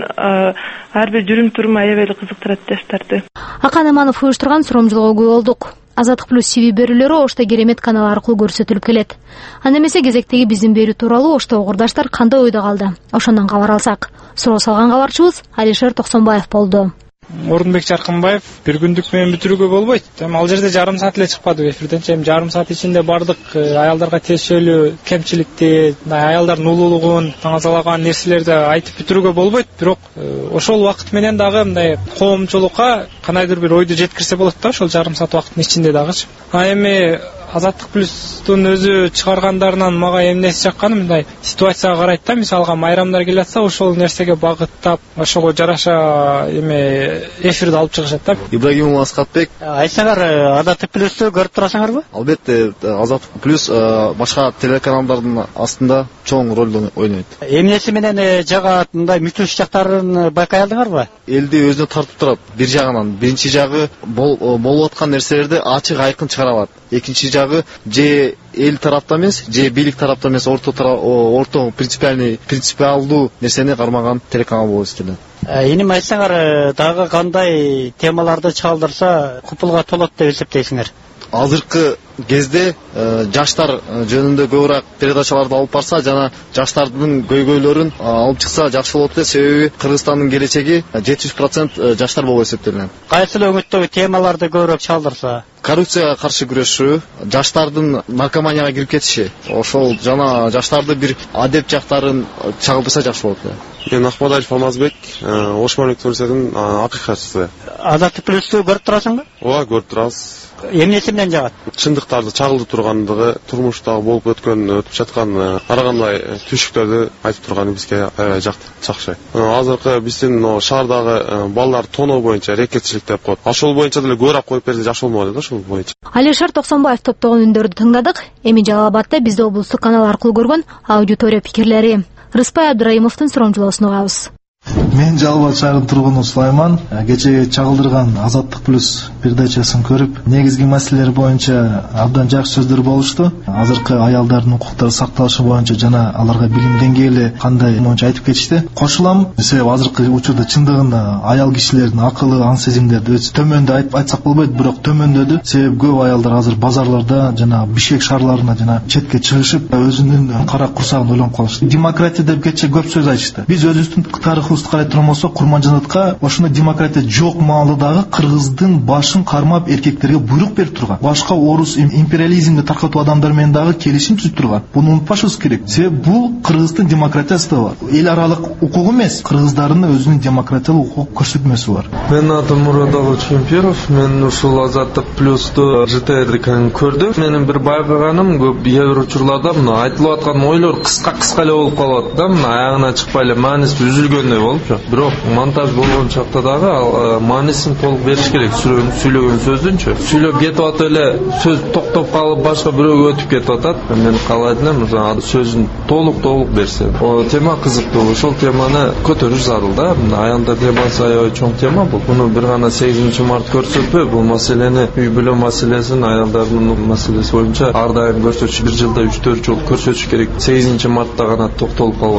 ар бир жүрүм туруму аябай эле кызыктырат жаштарды. Акан Аманов уюштурган суромжолго күбө болдук. Азаттык плюс Ти Ви берүүлөрү Ошто Керемет каналы аркылуу көрсөтүлүп келет. Анда эмесе кезектеги биздин берүү тууралуу Ошто угурдаштар кандай ойдо калды? Ошондон кабар алсак. Суроо салган кабарчыбыз Алишер Токсонбаев болду. Орунбек Жаркынбаев бир күндүк менен бүтүрүүгө болбойт. Эми ал жерде жарым саат эле чыкпады эфирден. Эми жарым саат ичинде бардык аялдарга тиешелүү кемчиликти, аялдардын улуулугун таңазалаган нерселерди айтып бүтүрүүгө болбойт. Бирок ошол убакыт менен дагы мындай коомчулукка кандайдыр бир ойду жеткирсе болот да, ошол жарым саат убакыттын ичинде дагычы. А эми Азаттык плюстун өзү чыгаргандарынан мага эмнеси жакканы мындай ситуацияга карайт да. Мисалга майрамдар келе атса, ошол нерсеге багыттап, ошого жараша эме эфирди алып чыгышат да. Ибрагимов Аскатбек. Айтсаңар, Азаттык плюсту көрүп турасыңарбы? Албетте, Азаттык плюс башка телеканалдардын астында чоң ролду ойнойт. Эмнеси менен жагат мындай мүчөс жактарын байкай алдыңарбы? Элди өзүнө тартып турат. Бир жагынан, биринчи жагы болуп аткан нерселерди ачык айкын чыгара алат. Экинчи жагы же эл тарапта эмес, же бийлик тарапта эмес, орто орто принципиальный принципиалдуу нерсени кармаган телеканал болуп эсептелет. Эним айтсаңар, дагы кандай темаларды чалдырса купулга толот деп эсептейсиңер? Азыркы кезде жаштар жөнүндө көбүрөөк передачаларды алып барса жана жаштардын көйгөйлөрүн алып чыкса жакшы болот да. Себеби Кыргызстандын келечеги жетимиш процент жаштар болуп эсептелет. Кайсыл өңүттөгү темаларды көбүрөөк чалдырса? Коррупцияга каршы күрөшүү, жаштардын наркоманияга кирип кетиши, ошол жана жаштарды бир адеп жактарын чагылдырса жакшы болот да. Мен Акмадалиев Алмазбек, Ош Мамлекет университетинин акыйкатчысы. Азаттык плюсту көрүп турасыңбы? Ооба, көрүп турабыз. Эмнеси менен жагат? Чындыктарды чагылды тургандыгы, турмуштагы болуп өткөн, өтүп жаткан ар кандай түшүктөрдү айтып турганы бизге аябай жакты, жакшы. Азыркы биздин шаардагы балдар тоноо боюнча рекетчилик деп коет. Ошол боюнча деле көбүрөөк коюп берсе жакшы болмок эле ошол боюнча. Алишер Токсонбаев топтогон үндөрдү тыңдадык. Эми Жалал Абадта бизди облустук канал аркылуу көргөн аудитория пикирлери. Рыспай Абдраимовдун суромжолосун угабыз. Мен Жалал Абад шаарынын тургуну Сулайман. Кечээ чагылдырган Азаттык плюс передачасын көрүп, негизги маселелер боюнча абдан жакшы сөздөр болушту. Азыркы аялдардын укуктары сакталышы боюнча жана аларга билим деңгээли кандай боюнча айтып кетишти. Кошулам, себеби азыркы учурда чындыгында аял кишилердин акылы, аң сезимдери өз төмөндө айтып айтсак болбойт, бирок төмөндөдү. Себеби көп аялдар азыр базарларда жана Бишкек шаарларына жана четке чыгышып, өзүнүн кара курсагын ойлонуп калышты. Демократия деп кечээ көп сөз айтышты. Биз өзүбүздүн тарыхыбызды карай турган болсок, Курманжанатка ошондой демократия жок маалыдагы кыргыздын башын кармап эркектерге буйрук берип турган. Башка орус империализмди таркатуу адамдар менен дагы келишим түзүп турган. Буну унутпашыбыз керек. Себеби бул кыргыздын демократиясы да бар. Эл аралык укук эмес, кыргыздардын өзүнүн демократиялык укук көрсөтмөсү бар. Мен атым Мурадалы Чемпиров. Мен ушул Азаттык плюсту ЖТРдикин көрдүм. Менин бир байкаганым, көп бир учурларда мына айтылып аткан ойлор кыска-кыска эле болуп калат да, мына аягына чыкпай эле мааниси үзүлгөндөй болуп. Бирок монтаж болгон чакта дагы ал маанисин толук бериш керек. Сүйлөгөн сөздүнчү. Сүйлөп кетип атып эле сөз токтоп калып башка бирөөгө өтүп кетип атат. Мен каалайт элем, сөзүн толук-толук берсе. О тема кызыктуу. Ошол теманы көтөрүш зарыл да. Аялдар темасы аябай чоң тема бул. Муну бир гана сегизинчи март көрсөтпөй, бул маселени, үй бүлө маселесин, аялдардын маселеси боюнча ар дайым көрсөтүш, бир жылда үч төрт жолу көрсөтүш керек. сегизинчи мартта гана токтолуп калбай.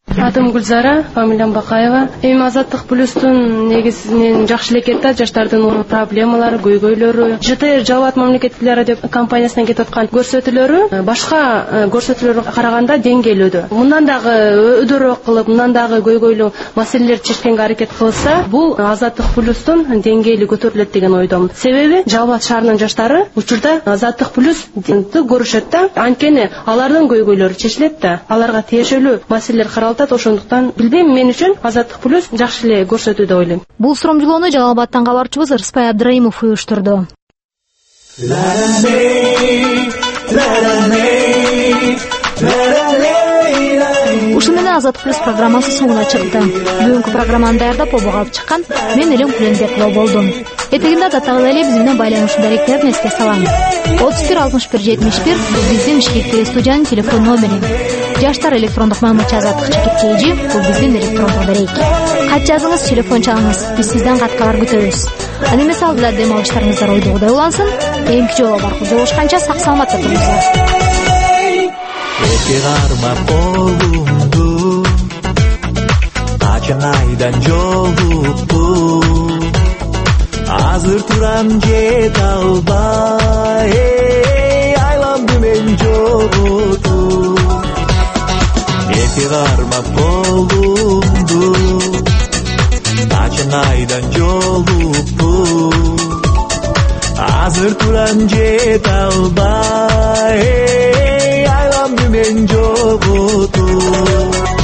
Атым Гүлзара, фамилиям Бакаева. Эми Азаттык плюстун негизинен жакшы эле кетет, жаштардын проблемалары, көйгөйлөрү, ЖТ Жалал абад мамлекеттик радио компаниясынан кетип аткан көрсөтүүлөрү башка көрсөтүүлөргө караганда деңгээлүү. Мындан дагы өдөрөөк кылып, мындан дагы көйгөйлүү маселелерди чечкенге аракет кылса, бул Азаттык плюстун деңгээли көтөрүлөт деген ойдомун. Себеби Жалал абад шаарынын жаштары учурда Азаттык плюсту көрүшөт да, анткени алардын көйгөйлөрү чечилет да, аларга тиешелүү маселелер каралат. Ошондуктан билбейм, мен үчүн Азаттык плюс жакшы эле көрсөтүү деп ойлойм. Бул суромжулоону Жалал абадтан кабарчыбыз Рыспай Абдыраимов уюштурду. Ушуну менен Азаттык плюс программасы соңуна чыкты. Бүгүнкү программаны даярдап обого алып чыккан мен Элем Кулөнбекова болдум. Этегинде адаттагы эле биз менен байланыш даректерин эске салам. отуз бир алтымыш бир жетимиш бир биздин Бишкектеги студиянын телефон номери. Жаштар электрондук маалыматчы Азаттык Чекиткейжи, бул биздин электрондук дарек. Кат жазыңыз, телефон чалыңыз, биз сизден каткалар күтөбүз. Аны эмес алдыда дем алыштарыңыздар ойдогудай улансын. Эмки жолу баркы жолугушканча сак саламатта туруңуздар. Эки кармап колумду качан айдан жолукту, азыр турам жете албай, айланды мен жоготуп. Эки кармап колумду качан айдан жолукту, азыр турам жете албай, айланды мен жоготуп.